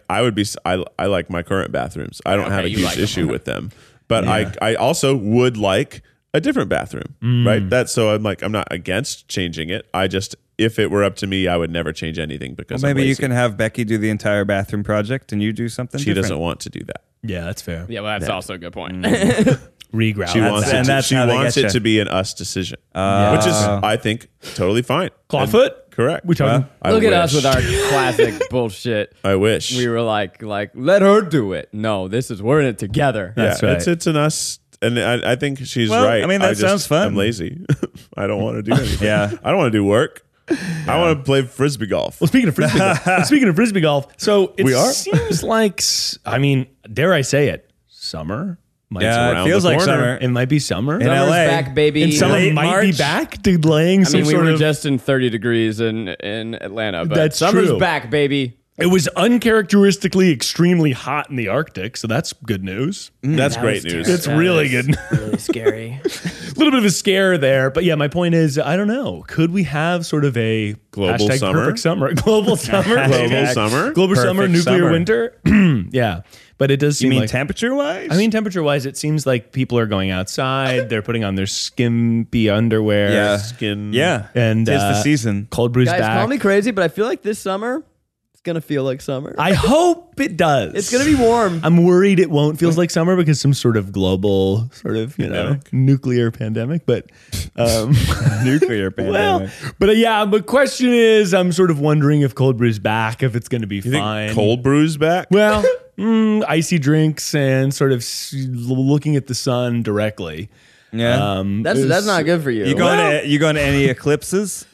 F: I like my current bathrooms. I don't have a
D: you
F: huge
D: like them.
F: issue with them. But I also would like a different bathroom, right? That's so I'm like, I'm not against changing it. I just, if it were up to me, I would never change anything because
E: Well, maybe
F: I'm
E: you
F: lazy.
E: can have Becky do the entire bathroom project and you do something
F: She
E: different.
F: doesn't want to do that.
C: Yeah, that's fair.
D: Yeah, well, that's also a good point.
C: Regrout.
F: She wants
E: and
F: it.
E: that's
F: She
E: how they
F: wants
E: get
F: it
E: ya.
F: to be an us decision, which is, I think, totally fine.
C: Clawfoot?
F: Correct.
C: We talking?
F: I
D: Look at us
F: wish.
D: with our classic bullshit.
F: I wish.
D: We were like, let her do it. No, we're in it together.
F: Yeah,
C: That's right.
F: It's an us, and I think she's
E: Well,
F: right.
E: I mean, that
F: just-
E: sounds fun.
F: I'm lazy. I don't want to do anything.
E: Yeah.
F: I don't want to do work. I want to play frisbee golf.
C: Well, speaking of frisbee golf, so it
F: We are?
C: seems like, I mean, dare I say it, summer? Might
E: Yeah,
F: around
E: it feels
F: the
E: like
F: corner.
E: summer.
C: It might be summer.
E: In
D: Summer's
E: LA.
D: back, baby.
C: And summer
E: Late
C: might be
E: March.
C: back, delaying
D: I
C: some
D: mean, we
C: sort
D: were
C: of.
D: just in 30 degrees in Atlanta, but
C: That's
D: summer's
C: true.
D: back, baby.
C: It was uncharacteristically extremely hot in the Arctic, so that's good news.
F: That's great news.
C: It's really good.
A: Really scary.
C: A little bit of a scare there, but yeah, my point is, I don't know. Could we have sort of a
F: Global
C: hashtag
F: summer?
C: perfect summer, global summer,
F: Global summer?
C: global summer,
E: Perfect
C: nuclear
E: summer.
C: winter? Yeah, but it does
E: You
C: seem
E: mean
C: like
E: temperature-wise?
C: I mean, temperature-wise, it seems like people are going outside. They're putting on their skimpy underwear.
E: yeah.
F: Skin.
E: Yeah.
C: And
E: Tis the season.
C: Cold brew's
D: Guys,
C: back.
D: call me crazy, but I feel like this summer it's gonna feel like summer.
C: I hope it does.
D: It's gonna be warm.
C: I'm worried it won't feel like summer because some sort of global, sort of, nuclear pandemic. But
E: Nuclear pandemic.
C: but yeah, but question is, I'm sort of wondering if cold brew's back, if it's going to be
F: You think
C: fine.
F: cold brew's back?
C: Well, icy drinks and sort of looking at the sun directly.
E: Yeah.
D: That's not good for you.
E: you going to any eclipses?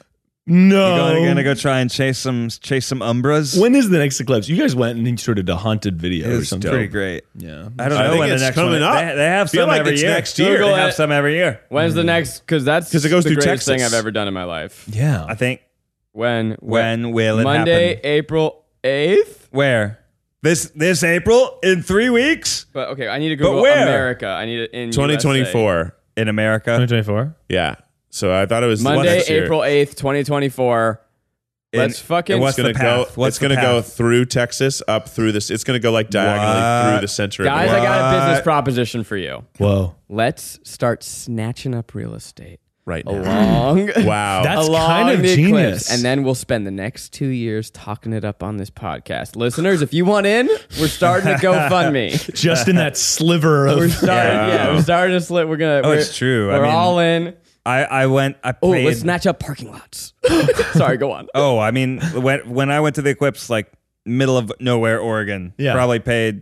C: No.
E: You gonna go try and chase some umbras?
C: When is the next eclipse? You guys went and sort of did a haunted video
E: It
C: or
E: was
C: something.
E: pretty great.
C: Yeah.
E: I don't
F: I
E: know
F: think
E: when the
F: it's
E: next
F: coming
E: one.
F: up.
E: They have
F: Feel
E: some
F: like
E: every
F: it's
E: year.
F: next year.
E: They have some every year.
D: When's the next? Because that's
F: 'Cause it goes
D: the
F: through
D: greatest thing
F: Texas.
D: I've ever done in my life.
C: Yeah.
E: I think.
D: When
E: will it
D: Monday,
E: happen?
D: April 8th.
E: Where? This April in 3 weeks
D: But okay, I need to Google
E: where?
D: America. I need it in
F: 2024.
E: in America.
C: 2024?
F: Yeah. So I thought it was
D: Monday,
F: next year.
D: April 8th, 2024. Let's fucking.
E: and what's
F: It's gonna
E: the
F: go.
E: path? What's
F: It's gonna
E: the
F: go
E: path?
F: through Texas, up through this. It's gonna go like diagonally
E: What?
F: through the center.
D: Guys,
F: of
D: I got a business
E: What?
D: proposition for you.
C: Whoa.
D: Let's start snatching up real estate
F: right now.
D: along.
F: Wow.
C: That's
D: along
C: kind of
D: the eclipse,
C: genius.
D: and then we'll spend the next 2 years talking it up on this podcast. Listeners, if you want in, we're starting a GoFundMe.
C: Just in that sliver of.
D: We're starting. Yeah, we're starting to slip. We're gonna.
E: Oh,
D: we're-
E: it's true. I
D: We're
E: mean,
D: all in.
E: I
D: Oh,
E: paid.
D: let's snatch up parking lots. Sorry, go on.
E: Oh, I mean, when I went to the eclipse, like middle of nowhere, Oregon,
C: Yeah.
E: probably paid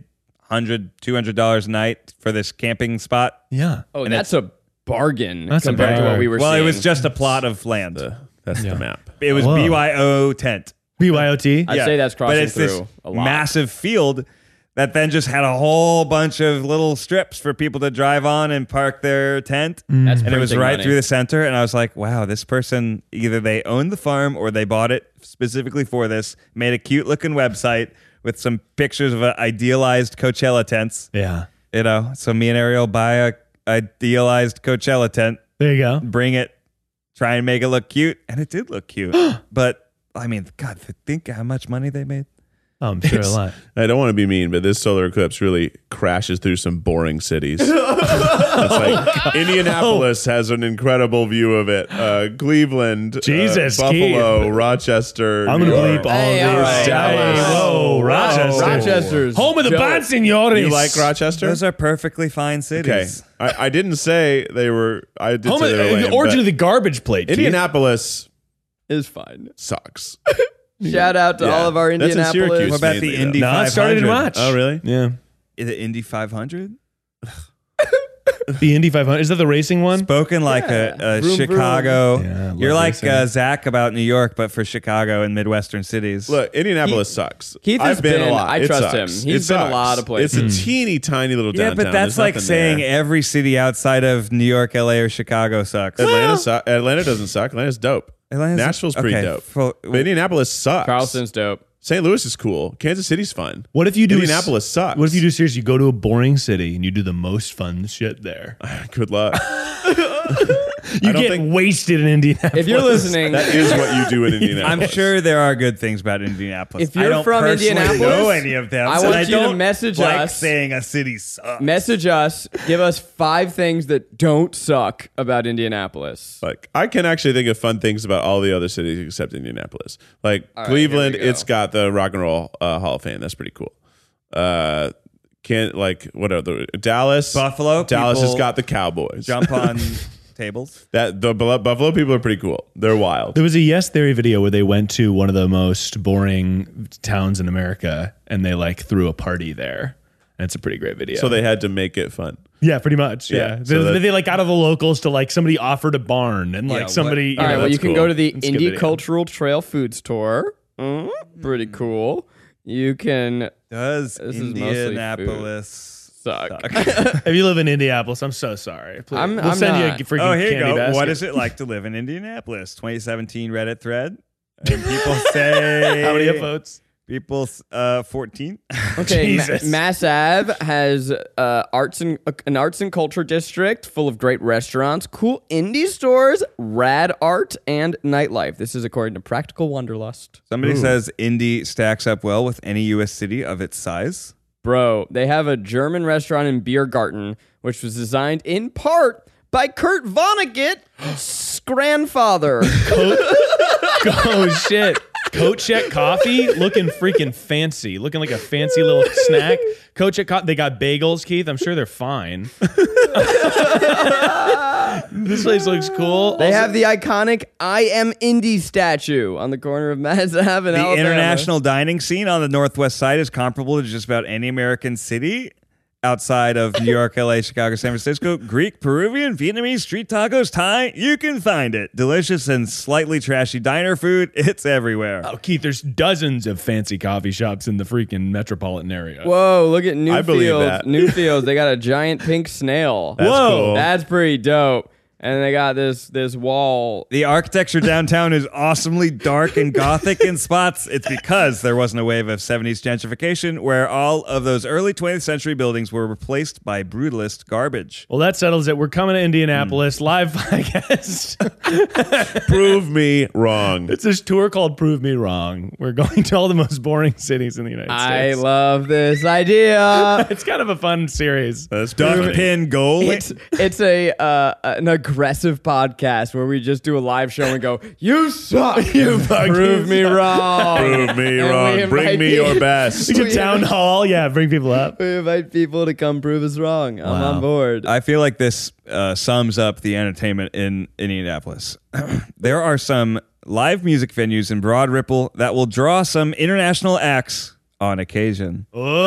E: $100-$200 a night for this camping spot.
C: Yeah.
D: Oh,
E: And
D: that's a bargain
C: That's a
D: compared to what
C: bargain.
D: we were
E: Well,
D: seeing.
E: it was just a plot of land.
F: That's
C: Yeah.
F: the map.
E: It was
C: Whoa.
E: BYO tent.
C: BYOT?
D: I'd say that's crossing
E: but it's
D: through
E: this
D: a lot.
E: massive field that then just had a whole bunch of little strips for people to drive on and park their tent.
D: That's
E: And it was
D: printing
E: right
D: money.
E: through the center. And I was like, wow, this person, either they owned the farm or they bought it specifically for this, made a cute looking website with some pictures of idealized Coachella tents.
C: Yeah.
E: You know, so me and Ariel buy a idealized Coachella tent,
C: There you go.
E: bring it, try and make it look cute. And it did look cute. But I mean, God, think how much money they made.
C: Oh, I'm sure a lot.
F: I don't want to be mean, but this solar eclipse really crashes through some boring cities. It's like Indianapolis has an incredible view of it. Cleveland,
C: Jesus,
F: Buffalo,
C: Keith.
F: Rochester.
C: I'm
F: New
C: going to
F: York.
C: bleep all
D: Hey, all
C: these.
D: right,
C: Hey,
D: all right.
C: whoa, Rochester.
D: Rochester's
C: Home of the
D: dope.
C: bad senores.
F: You like Rochester?
E: Those are perfectly fine
F: Okay,
E: cities.
F: I didn't say they were. I did
C: Home
F: say
C: of
F: they were
C: the
F: lame,
C: origin
F: but
C: of the garbage plate. Keith.
F: Indianapolis
D: is fine.
F: sucks.
D: Shout out to
F: Yeah.
D: all of our
F: That's in
D: Indianapolis.
F: Syracuse.
E: What about the
F: mainly, though.
E: Indy
C: No,
E: 500?
C: it started in Roch.
F: Oh, really?
C: Yeah.
E: The Indy 500?
C: The Indy 500. Is that the racing one?
E: Spoken like a
D: Vroom, vroom.
E: Chicago.
C: Yeah, I love
E: You're like
C: racing.
E: Zach about New York, but for Chicago and Midwestern cities.
F: Look, Indianapolis sucks.
D: Keith has
F: I've been
D: been-
F: a lot.
D: I
F: It
D: trust
F: sucks.
D: him. He's
F: It
D: been a
F: sucks.
D: lot of places.
F: It's a teeny tiny little
E: yeah,
F: downtown.
E: but that's
F: There's
E: like
F: nothing
E: saying
F: there.
E: every city outside of New York, LA, or Chicago sucks.
F: Atlanta doesn't suck. Atlanta's dope.
E: Atlanta's-
F: Nashville's pretty
E: okay,
F: dope.
E: for-
F: But Indianapolis sucks.
D: Charleston's dope.
F: St. Louis is cool. Kansas City's fun.
C: What if you do
F: Indianapolis sucks.
C: What if you do seriously? You go to a boring city and you do the most fun shit there.
F: Good luck.
C: You
F: don't
C: get
F: think-
C: wasted in Indianapolis.
D: If you're listening,
F: That is what you do in Indianapolis.
E: I'm sure there are good things about Indianapolis.
D: If you're
E: I don't
D: from
E: personally
D: Indianapolis,
E: know any of them.
D: I
E: so
D: want you to
E: don't
D: message
E: like
D: us.
E: saying a city sucks.
D: message us. Give us 5 things that don't suck about Indianapolis.
F: Like, I can actually think of fun things about all the other cities except Indianapolis. Like
D: right,
F: Cleveland,
D: here we go.
F: it's got the Rock and Roll Hall of Fame. That's pretty cool. What are the Dallas?
E: Buffalo,
F: Dallas has
E: people
F: got the Cowboys.
E: Jump on tables.
F: That the Buffalo people are pretty cool. They're wild.
C: There was a Yes Theory video where they went to one of the most boring towns in America and they like threw a party there. And it's a pretty great video.
F: So they had to make it fun.
C: yeah, pretty much.
F: Yeah,
C: Yeah.
F: so
C: they like out of the locals to like somebody offered a barn and like
E: Yeah,
C: somebody.
D: All right, well,
C: that's
D: you can
C: cool.
D: go to the
C: It's a good
D: Indie
C: video.
D: Cultural Trail Food Store. Pretty cool. You can
E: Does
D: This is mostly
E: Indianapolis
D: suck.
C: If you live in Indianapolis, I'm so sorry. Please.
D: I'm
C: we'll send
D: not.
C: you a freaking
E: Oh, here you
C: candy
E: go.
C: basket.
E: What is it like to live in Indianapolis? 2017 Reddit thread. And people say
C: How many upvotes?
E: People 14.
D: Okay,
C: Jesus.
D: Mass Ave has an arts and culture district full of great restaurants, cool indie stores, rad art, and nightlife. This is according to Practical Wanderlust.
E: Somebody says Indy stacks up well with any U.S. city of its size.
D: Bro, they have a German restaurant in Biergarten, which was designed in part by Kurt Vonnegut's grandfather.
C: Oh shit. Coat Check coffee looking freaking fancy. Looking like a fancy little snack. Coat Check coffee. They got bagels, Keith. I'm sure they're fine. This place looks cool.
D: They have the iconic I Am Indie statue on the corner of Mass Ave in
E: The
D: Alabama.
E: international dining scene on the Northwest Side is comparable to just about any American city outside of New York, LA, Chicago, San Francisco. Greek, Peruvian, Vietnamese, street tacos, Thai, you can find it. Delicious and slightly trashy diner food. It's everywhere.
C: Oh, Keith, there's dozens of fancy coffee shops in the freaking metropolitan area.
D: Whoa, look at
F: I believe
D: Newfields.
F: that.
D: Newfields, they got a giant pink snail.
F: That's
C: Whoa.
F: cool.
D: That's pretty dope. And they got this wall.
E: The architecture downtown is awesomely dark and gothic in spots. It's because there wasn't a wave of 70s gentrification where all of those early 20th century buildings were replaced by brutalist garbage.
C: Well, that settles it. We're coming to Indianapolis. Live podcast.
F: Prove me wrong.
C: It's this tour called Prove Me Wrong. We're going to all the most boring cities in the United
D: I
C: States.
D: love this idea.
C: It's kind of a fun series.
F: That's
E: Duck
F: pretty-
E: pin goal.
D: It's an aggressive podcast where we just do a live show and go, you suck.
C: You fucking
D: Prove me
C: suck."
D: wrong.
F: Prove me
D: And we
F: wrong. Bring
D: invite
F: me your best.
C: It's a town hall. Yeah, bring people up.
D: We invite people to come prove us wrong. I'm
C: Wow.
D: on board.
E: I feel like this sums up the entertainment in Indianapolis. There are some live music venues in Broad Ripple that will draw some international acts on occasion.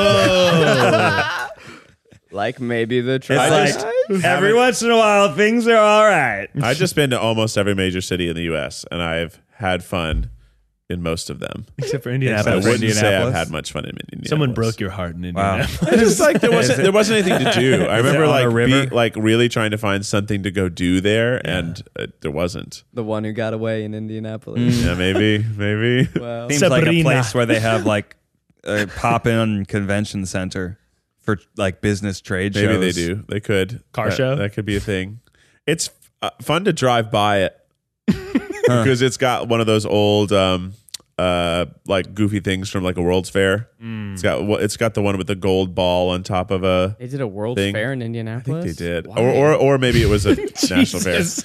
C: Oh.
D: Like maybe the
E: It's
D: try.
E: like every once in a while, things are all right.
F: I've just been to almost every major city in the U.S. and I've had fun in most of them.
C: Except for
F: I
C: Indianapolis.
E: for
F: wouldn't say I've
E: Indianapolis?
F: had much fun in Indianapolis.
C: Someone broke your heart in
E: Wow.
C: Indianapolis.
F: It's just like there wasn't anything to do. I remember
E: on a
F: like
E: river?
F: really trying to find something to go do there, and there wasn't.
D: The one who got away in Indianapolis.
F: Yeah, maybe.
D: Wow.
E: Seems like a
C: Sabrina.
E: place where they have like a pop-in convention center for like business trade shows.
F: Maybe they do. They could.
C: Car show?
F: That could be a thing. It's fun to drive by it because it's got one of those old like goofy things from like a World's Fair. It's got the one with the gold ball on top of a.
D: They did a World's
F: Thing.
D: Fair in
F: I
D: Indianapolis?
F: think they did,
D: Why?
F: or maybe it was a national fair.
C: Jesus.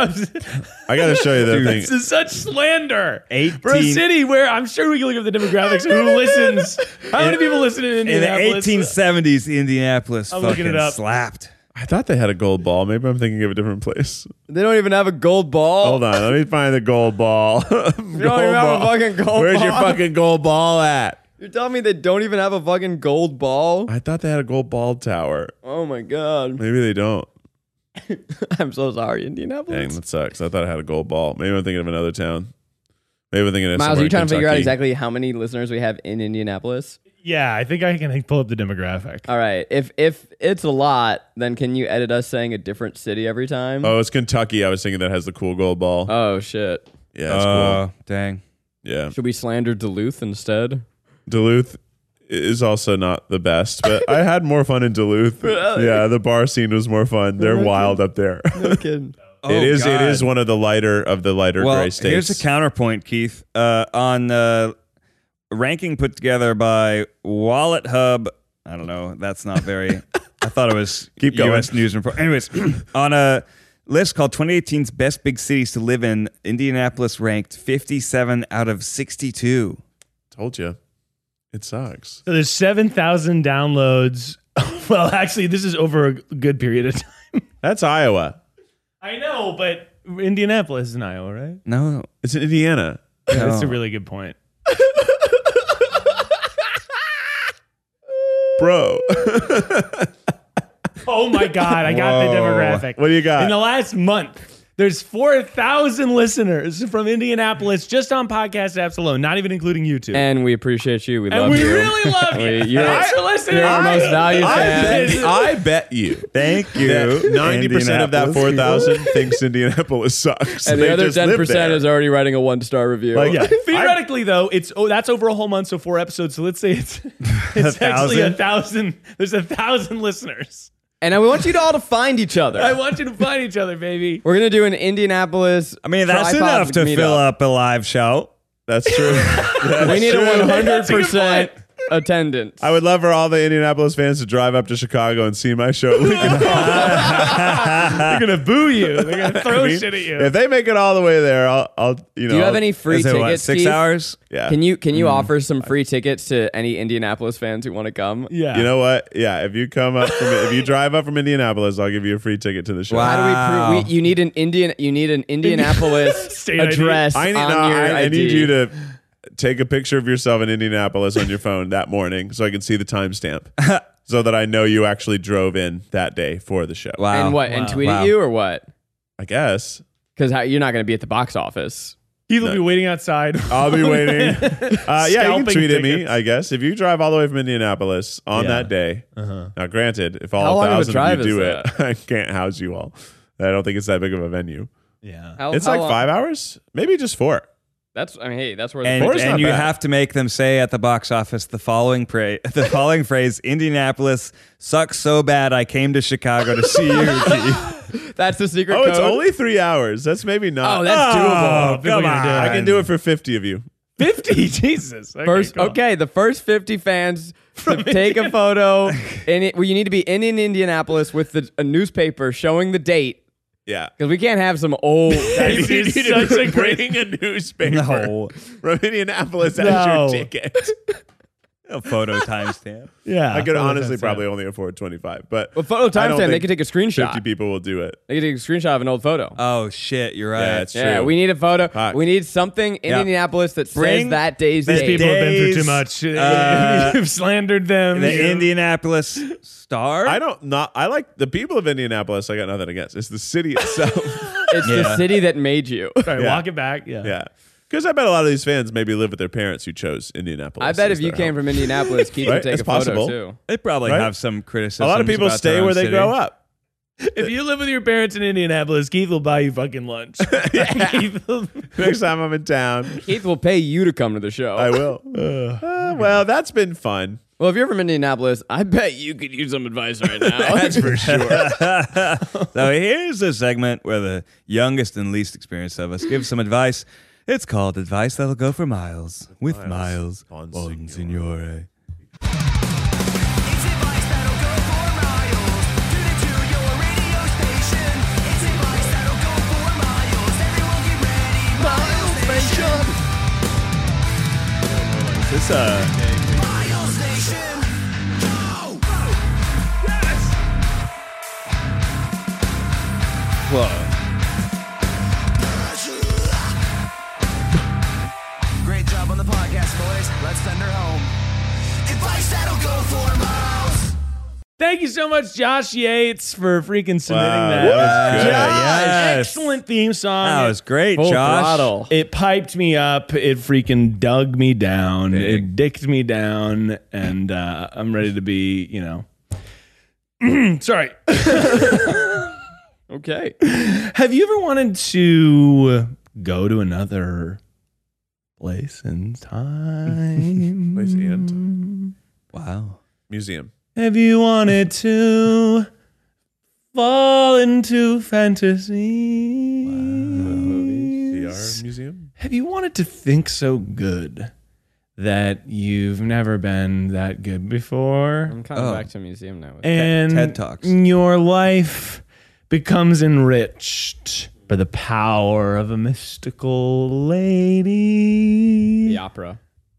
F: I got to show you that
C: This
F: thing.
C: is such slander.
E: 18
C: For a city where I'm sure we can look at the demographics of who listens. How many people listen in
E: in the
C: Indianapolis?
E: 1870s, Indianapolis
C: I'm looking
E: fucking
C: it up.
E: slapped.
F: I thought they had a gold ball. Maybe I'm thinking of a different place.
D: They don't even have a gold ball.
F: Hold on, let me find the gold ball.
D: You don't even have a fucking gold
F: Where's
D: ball.
F: your fucking gold ball at?
D: You're telling me they don't even have a fucking gold ball?
F: I thought they had a gold ball tower.
D: Oh my god.
F: Maybe they don't.
D: I'm so sorry,
F: Dang,
D: Indianapolis.
F: that sucks. I thought I had a gold ball. Maybe I'm thinking of another town. Maybe I'm thinking of
D: Miles,
F: somewhere
D: are you
F: in
D: trying to figure out
F: Kentucky.
D: exactly how many listeners we have in Indianapolis?
C: Yeah, I think I can pull up the demographic.
D: All right. If it's a lot, then can you edit us saying a different city every time?
F: Oh, it's Kentucky. I was thinking that has the cool gold ball.
D: Oh, shit.
F: Yeah, that's cool.
E: Dang.
F: Yeah.
D: Should we slander Duluth instead?
F: Duluth is also not the best, but I had more fun in Duluth. Yeah, the bar scene was more fun. They're wild up there.
D: No kidding.
F: It is
E: God.
F: one of the lighter
E: Well,
F: gray states.
E: here's a counterpoint, Keith. On ranking put together by Wallet Hub. I don't know. That's not very. I thought it was
F: Keep going.
E: U.S. News Report. Anyways, on a list called 2018's Best Big Cities to Live in, Indianapolis ranked 57 out of 62.
F: Told you. It sucks.
C: So there's 7,000 downloads. Well, actually, this is over a good period of time.
F: That's Iowa.
C: I know, but Indianapolis is in Iowa, right?
E: No,
F: It's in Indiana.
C: That's a really good point.
F: Bro.
C: Oh my God, I got the
E: Whoa.
C: demographic.
F: What do you got?
C: In the last month, There's 4,000 listeners from Indianapolis just on podcast apps alone, not even including YouTube.
D: And we appreciate you. We
C: And
D: love
C: we
D: you.
C: really love you. Thanks for listening.
D: You're our most valued fan.
F: I bet you.
E: Thank you.
F: 90% of that
E: Indianapolis
F: 4,000 thinks Indianapolis sucks.
D: And the
F: They
D: other
F: just live
D: 10%
F: there.
D: is already writing a 1-star review.
E: Like,
C: Yeah. Theoretically, though, that's over a whole month, so 4 episodes. So let's say it's actually 1,000. There's 1,000 listeners.
D: And I want you to all to find each other.
C: I want you to find each other, baby.
D: We're going to do an Indianapolis.
E: I mean, that's
D: tripod
E: enough to
D: meetup.
E: fill up a live show.
F: That's true.
D: We need a
C: That's a good
D: 100% attendance.
F: I would love for all the Indianapolis fans to drive up to Chicago and see my show.
C: They're gonna boo you. They're gonna throw shit at you.
F: If they make it all the way there, I'll you know.
D: Do you have any free
E: Is it
D: tickets,
E: 6
D: Keith?
E: hours?
F: Yeah.
D: Can you offer some free tickets to any Indianapolis fans who want to come?
C: Yeah.
F: You know what? Yeah, if you come up from if you drive up from Indianapolis, I'll give you a free ticket to the show.
E: Wow.
D: How do we prove? You need an Indianapolis
C: State ID.
D: address
F: I need
D: on your
F: I
D: ID.
F: need you to take a picture of yourself in Indianapolis on your phone that morning so I can see the timestamp. So that I know you actually drove in that day for the show.
E: Wow.
D: And what? And
C: Wow.
D: tweet
E: Wow.
D: at you or what?
F: I guess.
D: Because you're not going to be at the box office.
C: He will be waiting outside.
F: I'll be waiting. Yeah, you can
C: Scalping
F: tweet at me,
C: tickets.
F: I guess. If you drive all the way from Indianapolis on
C: Yeah.
F: that day. Now, granted, if all
D: How long of a
F: 1,000 of
D: drive
F: you do
D: is
F: it, I can't house you all. I don't think it's that big of a venue.
C: Yeah.
F: It's like 5 hours, maybe just 4.
D: Hey, that's where
E: And,
F: Four is not
E: you
F: bad.
E: have to make them say at the box office the following phrase: Indianapolis sucks so bad I came to Chicago to see you. Keith.
D: that's the secret
F: Oh,
D: code.
F: it's only 3 hours. That's maybe not.
D: Oh, that's doable.
C: People
E: come
C: gonna do it.
F: I can do it for 50 of you.
C: 50. Jesus. Okay,
D: The first 50 fans to take a photo, and you need to be in Indianapolis with a newspaper showing the date.
F: Yeah.
D: Because we can't have some old.
C: This is such a great.
F: Bringing a newspaper
E: No.
F: from Indianapolis as
C: No.
F: your ticket.
E: A photo timestamp.
C: Yeah.
F: I could
C: photo
F: honestly
C: timestamp.
F: probably only afford 25, but
D: Well, photo
F: I don't
D: timestamp, they
F: think
D: could take a screenshot.
F: 50 people will do it.
D: They could take a screenshot of an old photo.
E: Oh shit, you're right.
F: Yeah, it's
D: Yeah,
F: true.
D: we need a photo.
F: Fuck.
D: We need something in
E: Yeah.
D: Indianapolis that says
E: Bring
D: that day's
E: the
C: These
D: date.
C: people have been through too
E: Days,
C: much.
E: uh,
C: You've slandered them.
E: The Indianapolis Star.
F: I like the people of Indianapolis. I got nothing against. It's the city itself.
D: It's the
E: Yeah.
D: city that made you.
C: Sorry,
F: Yeah.
C: walk it back. Yeah.
F: Yeah. Because I bet a lot of these fans maybe live with their parents who chose Indianapolis.
D: I bet
F: as
D: if you
F: their
D: came
F: home.
D: from Indianapolis, Keith
F: Right?
D: would take
F: It's
D: a photo
F: possible.
D: too.
E: They probably
F: Right?
E: have some criticism.
F: A lot of people stay where they grow up.
C: If you live with your parents in Indianapolis, Keith will buy you fucking lunch. Keith will-
F: Next time I'm in town,
D: Keith will pay you to come to the show.
F: I will. Well, that's been fun.
D: Well, if you're from Indianapolis, I bet you could use some advice right now.
F: That's for sure.
E: So here's a segment where the youngest and least experienced of us give some advice. It's called Advice That'll Go for Miles with Miles
F: Bonsignore.
E: Bonsignore.
A: It's advice that'll go for miles. Tune into your radio station. It's advice that'll go for miles. Everyone get ready. Miles Nation.
F: This
A: Miles Nation. Go!
E: Whoa.
A: Great job on the podcast, boys. Let's send her home. Advice that'll go for miles.
C: Thank you so much, Josh Yates, for freaking submitting
F: Wow,
C: that.
F: that was good.
C: Josh,
E: Yes.
C: excellent theme song.
E: That was great,
D: Full
E: Josh.
D: throttle.
C: It piped me up. It freaking dug me down. It dicked me down. And I'm ready to be, sorry.
D: Okay.
C: Have you ever wanted to go to another place in time?
F: Place and
E: Wow.
F: museum.
C: Have you wanted to fall into fantasy?
F: VR museum.
C: Have you wanted to think so good that you've never been that good before?
D: I'm coming back to a museum now.
C: And
E: TED Talks.
C: your life becomes enriched by the power of a mystical lady.
D: The opera.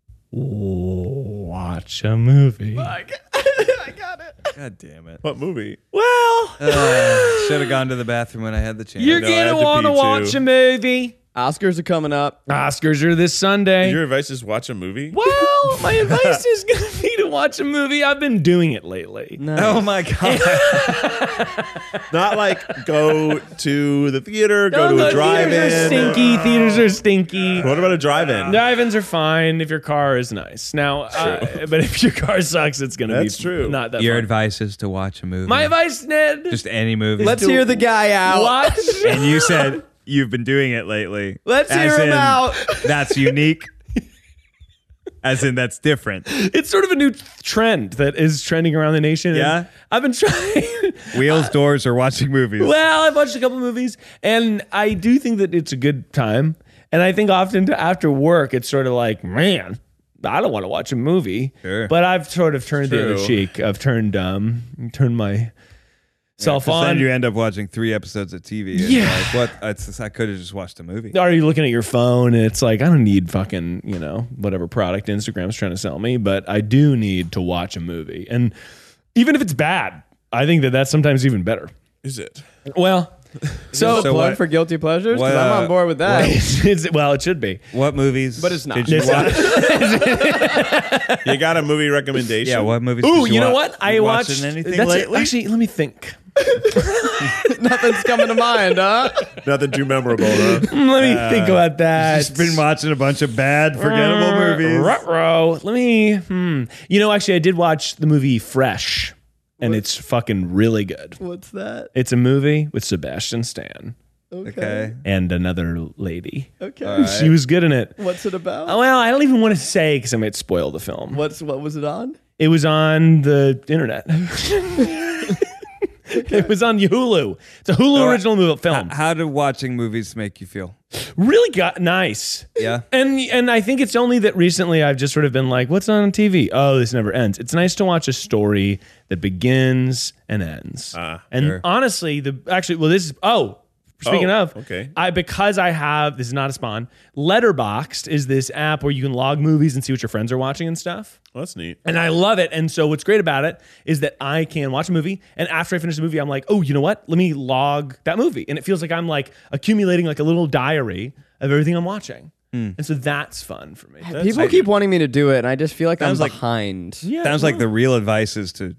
C: Watch a movie.
E: God damn it.
F: What movie?
C: Well,
E: Should have gone to the bathroom when I had the chance.
C: you're
F: know, I had
C: gonna
F: to
C: want to
F: pee,
C: watch
F: too.
C: a movie.
D: Oscars are coming up.
C: Oscars are this Sunday.
F: Your advice is watch a movie?
C: Well, my advice is going to be to watch a movie. I've been doing it lately.
E: Oh my god!
F: Not like go to the theater, go to a
C: Theaters are
F: drive-in.
C: stinky. Theaters are stinky.
F: What about a drive-in?
C: Drive-ins are fine if your car is nice. Now, but if your car sucks, it's gonna
F: That's
C: be
F: true.
C: not that
G: Your
C: fun.
G: advice is to watch a movie.
C: My advice, Ned.
G: Just any movie.
D: Let's hear the guy out.
C: watch.
E: And you said you've been doing it lately.
D: Let's
E: As
D: hear him
E: in,
D: out.
E: That's unique. As in, that's different.
C: It's sort of a new trend that is trending around the nation. and
E: Yeah?
C: I've been trying.
E: Wheels, doors, or watching movies.
C: Well, I've watched a couple movies, and I do think that it's a good time. And I think often after work, it's sort of like, man, I don't want to watch a movie.
E: Sure.
C: But I've sort of turned the other
F: True.
C: cheek. I've turned my self
E: 'Cause
C: on.
E: then you end up watching 3 episodes of TV. And
C: Yeah.
E: you're like, what? I could have just watched a movie.
C: Are you looking at your phone? And it's like, I don't need fucking, whatever product Instagram's trying to sell me, but I do need to watch a movie. And even if it's bad, I think that that's sometimes even better.
F: Is it?
C: Well, so
D: Plug
E: what-
D: for guilty pleasures? Because
E: what,
D: I'm on board with that.
C: well, it should be.
E: What movies?
D: But it's not.
E: Did you
C: It's
E: watch?
F: You got a movie recommendation?
E: Yeah, what movies?
C: Ooh,
E: did you
C: you know
E: watch?
C: what? I
E: You
C: watched
E: watching anything
C: that's it.
E: lately?
C: Actually, let me think.
D: Nothing's coming to mind, huh?
F: Nothing too memorable, huh?
C: Let me think about that.
E: Just been watching a bunch of bad, forgettable movies.
C: Ruh-roh. Let me. Actually, I did watch the movie Fresh, and it's fucking really good.
D: What's that?
C: It's a movie with Sebastian Stan
E: Okay.
C: and another lady.
D: Okay.
C: She was good in it.
D: What's it about?
C: Oh, well, I don't even want to say because I might spoil the film.
D: What was it on?
C: It was on the internet. It was on Hulu. It's a Hulu original movie film.
E: How do watching movies make you feel?
C: Really got nice.
E: Yeah.
C: And I think it's only that recently I've just sort of been like, what's on TV? Oh, this never ends. It's nice to watch a story that begins and ends. And
E: sure.
C: honestly, speaking of,
F: okay.
C: because I have, this is not a spawn, Letterboxd is this app where you can log movies and see what your friends are watching and stuff.
F: Well, that's neat.
C: And I love it. And so what's great about it is that I can watch a movie, and after I finish the movie, I'm like, oh, you know what? Let me log that movie. And it feels like I'm like accumulating like a little diary of everything I'm watching. And so that's fun for me.
D: People keep wanting me to do it, and I just feel like I'm
E: Sounds like-
D: behind.
C: Yeah,
E: Sounds like the real advice is to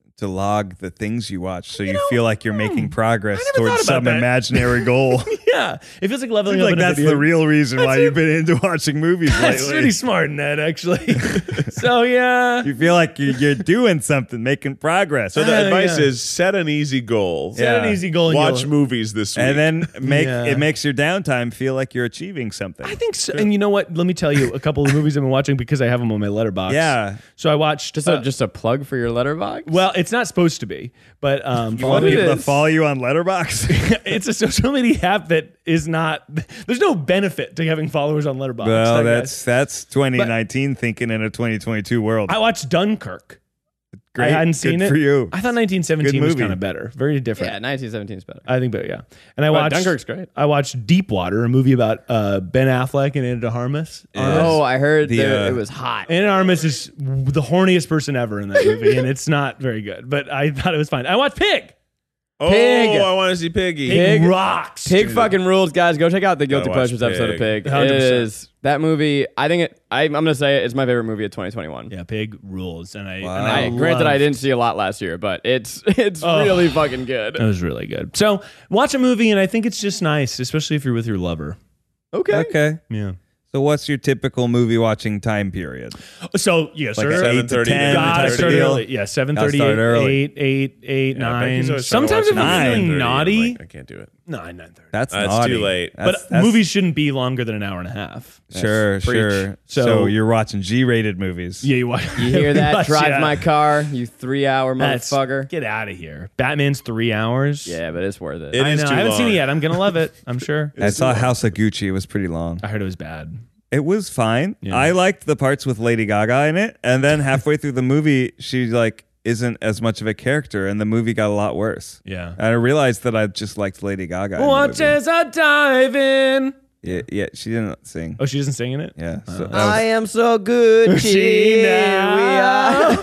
E: log the things you watch so you feel like you're making progress
C: never
E: towards
C: thought about
E: some
C: that.
E: imaginary goal.
C: yeah. It feels like leveling
E: Seems
C: up.
E: like
C: in a
E: that's
C: video.
E: the real reason why you've been into watching movies
C: That's
E: lately.
C: pretty smart, Ned, actually. So yeah.
E: You feel like you're doing something, making progress.
F: So the
C: Yeah,
F: advice
C: yeah.
F: is set an easy goal.
C: Set an
E: Yeah.
C: easy goal. and
F: Watch
C: you'll-
F: movies this week.
E: and then
C: Yeah.
E: it makes your downtime feel like you're achieving something.
C: I think so. And you know what? Let me tell you a couple of movies I've been watching because I have them on my letterbox.
E: Yeah.
C: So I watched.
D: Just a plug for your letterbox.
C: well, it's not supposed to be, but
E: You want
D: it
E: people to
D: is.
E: follow you on Letterboxd?
C: it's a social media app that is not. There's no benefit to having followers on Letterboxd.
E: Well,
C: I guess.
E: that's 2019 thinking in a 2022 world.
C: I watched Dunkirk.
E: Great.
C: I hadn't seen
E: Good
C: it.
E: for you.
C: I thought 1917
E: Good
C: was
E: movie.
C: kind of better. Very different.
D: yeah, 1917 is better.
C: I think, but yeah. And I watched
D: Dunkirk's great.
C: I watched Deepwater, a movie about Ben Affleck and Ana de Armas.
D: Oh, I heard
E: The,
D: that it
E: uh,
D: was hot.
C: Ana de Armas is the horniest person ever in that movie, and it's not very good. But I thought it was fine. I watched Pig.
D: Pig.
F: I want to see Piggy.
D: Pig.
C: rocks.
D: Pig fucking rules, guys. Go check out the Guilty
F: watch
D: Pleasures episode of
F: Pig.
D: Pig.
C: 100%.
D: It is that movie. I think it. I'm gonna say it's my favorite movie of 2021.
C: Yeah, Pig rules, and I.
E: Wow.
C: And I
D: Granted, I
C: loved-
D: didn't see a lot last year, but it's really fucking good.
C: It was really good. So watch a movie, and I think it's just nice, especially if you're with your lover.
D: Okay.
E: Okay.
C: Yeah.
E: So what's your typical movie watching time period?
C: So yes,
E: Like
C: sir.
F: 7:30 to 10
C: Gotta
F: type
C: start
F: deal?
C: early. Yeah, 7:30,
E: Gotta start early.
C: 8, 9.
F: Becky's always trying to
C: Sometimes
F: watch
C: if I'm
F: 9:30,
C: feeling
F: I'm
C: naughty,
F: like, I can't do it.
C: 9:30.
E: That's
F: It's
E: naughty.
F: too late.
C: But movies shouldn't be longer than an hour and a half.
E: Sure.
C: So-
E: So you're watching G-rated movies.
C: Yeah, you watch.
D: You hear that?
C: watch,
D: Drive
C: yeah.
D: my car, you 3-hour
C: That's-
D: motherfucker.
C: Get out of here. Batman's 3 hours.
D: Yeah, but it's worth it.
F: It
C: I
F: is
C: know.
F: too
C: I haven't seen it
F: long.
C: yet. I'm gonna love it. I'm sure.
E: I saw House of Gucci. It was pretty long.
C: I heard it was bad.
E: It was fine.
C: Yeah.
E: I liked the parts with Lady Gaga in it, and then halfway through the movie, she like isn't as much of a character, and the movie got a lot worse.
C: Yeah.
E: And I realized that I just liked Lady Gaga. in the
C: Watch
E: movie.
C: as I dive in.
E: Yeah, she didn't sing.
C: Oh, she doesn't sing in it.
E: Yeah, so that
D: I
E: was-
D: am so good.
C: She
D: Here we are.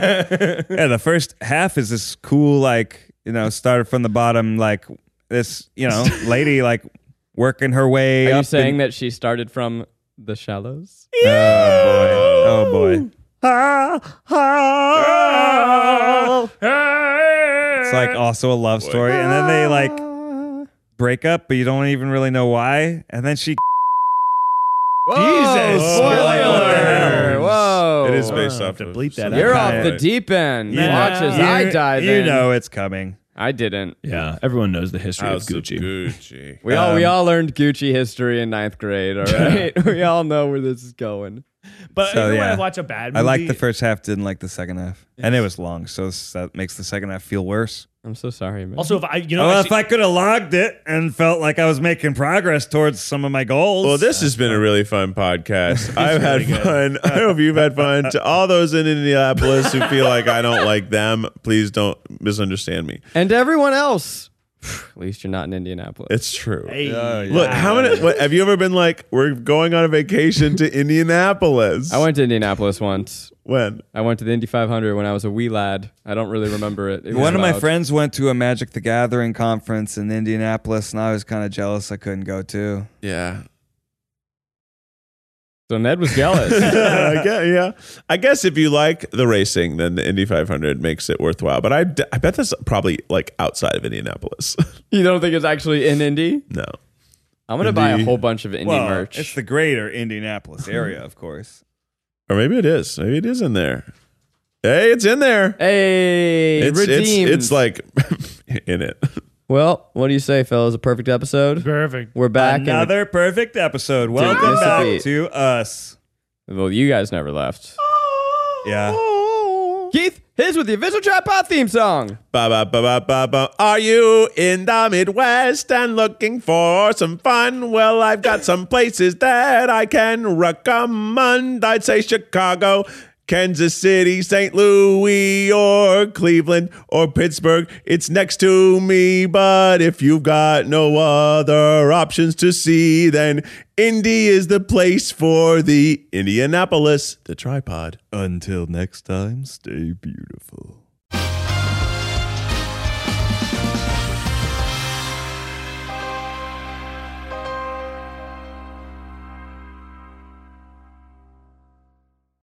E: yeah. The first half is this cool, like started from the bottom, like this, lady like working her way
D: Are
E: up.
D: you saying that she started from the shallows?
E: Oh boy! Oh boy! It's like also a love story, and then they like break up, but you don't even really know why. And then she.
C: Jesus.
D: Spoiler alert.
E: Whoa.
D: Whoa.
F: It is based off
C: to
F: of
C: bleep that
D: You're
C: out.
D: off the deep end.
E: You
D: Watch
E: know-
D: as I
E: you-
D: dive
E: You
D: in.
E: know it's coming.
D: I didn't.
C: Yeah, everyone knows the history
F: House
C: of
F: of
C: Gucci.
F: Gucci.
D: We all learned Gucci history in 9th grade, all right? We all know where this is going.
C: But
E: So,
C: even when
E: yeah.
C: I watch a bad movie,
E: I liked the first half, didn't like the second half, and it was long, so that makes the second half feel worse.
D: I'm so sorry, man.
C: Also, if I, you know,
E: Well,
C: actually-
E: if I could have logged it and felt like I was making progress towards some of my goals.
F: Well, this has been a really fun podcast. I've had fun. I hope you've had fun. To all those in Indianapolis who feel like I don't like them, please don't misunderstand me.
D: and to everyone else, at least you're not in Indianapolis.
F: It's true.
C: Hey.
F: Look, how many? What, have you ever been like, we're going on a vacation to Indianapolis?
D: I went to Indianapolis once.
F: When?
D: I went to the Indy 500 when I was a wee lad. I don't really remember it. It was
E: One of my
D: loud.
E: friends went to a Magic the Gathering conference in Indianapolis, and I was kind of jealous I couldn't go too.
F: Yeah.
D: So Ned was jealous.
F: Yeah. I guess if you like the racing, then the Indy 500 makes it worthwhile. But I bet that's probably like outside of Indianapolis.
D: You don't think it's actually in Indy?
F: No.
D: I'm going to buy a
F: Indy.
D: whole bunch of Indy
E: Well,
D: merch.
E: it's the greater Indianapolis area, of course.
F: Or maybe it is. Maybe it is in there. Hey, it's in there.
D: Hey, redeemed.
F: It's like in it.
D: Well, what do you say, fellas? A perfect episode?
C: perfect.
D: We're back.
E: Another perfect episode. Welcome
D: miss a
E: back
D: beat.
E: to us.
D: Well, you guys never left.
E: Yeah.
D: Keith, here's with the official Trap Pod theme song.
F: Ba, ba, ba, ba, ba, ba. Are you in the Midwest and looking for some fun? Well, I've got some places that I can recommend. I'd say Chicago, Kansas City, St. Louis, or Cleveland, or Pittsburgh. It's next to me, but if you've got no other options to see, then Indy is the place for the Indianapolis, the tripod.
E: Until next time, stay beautiful.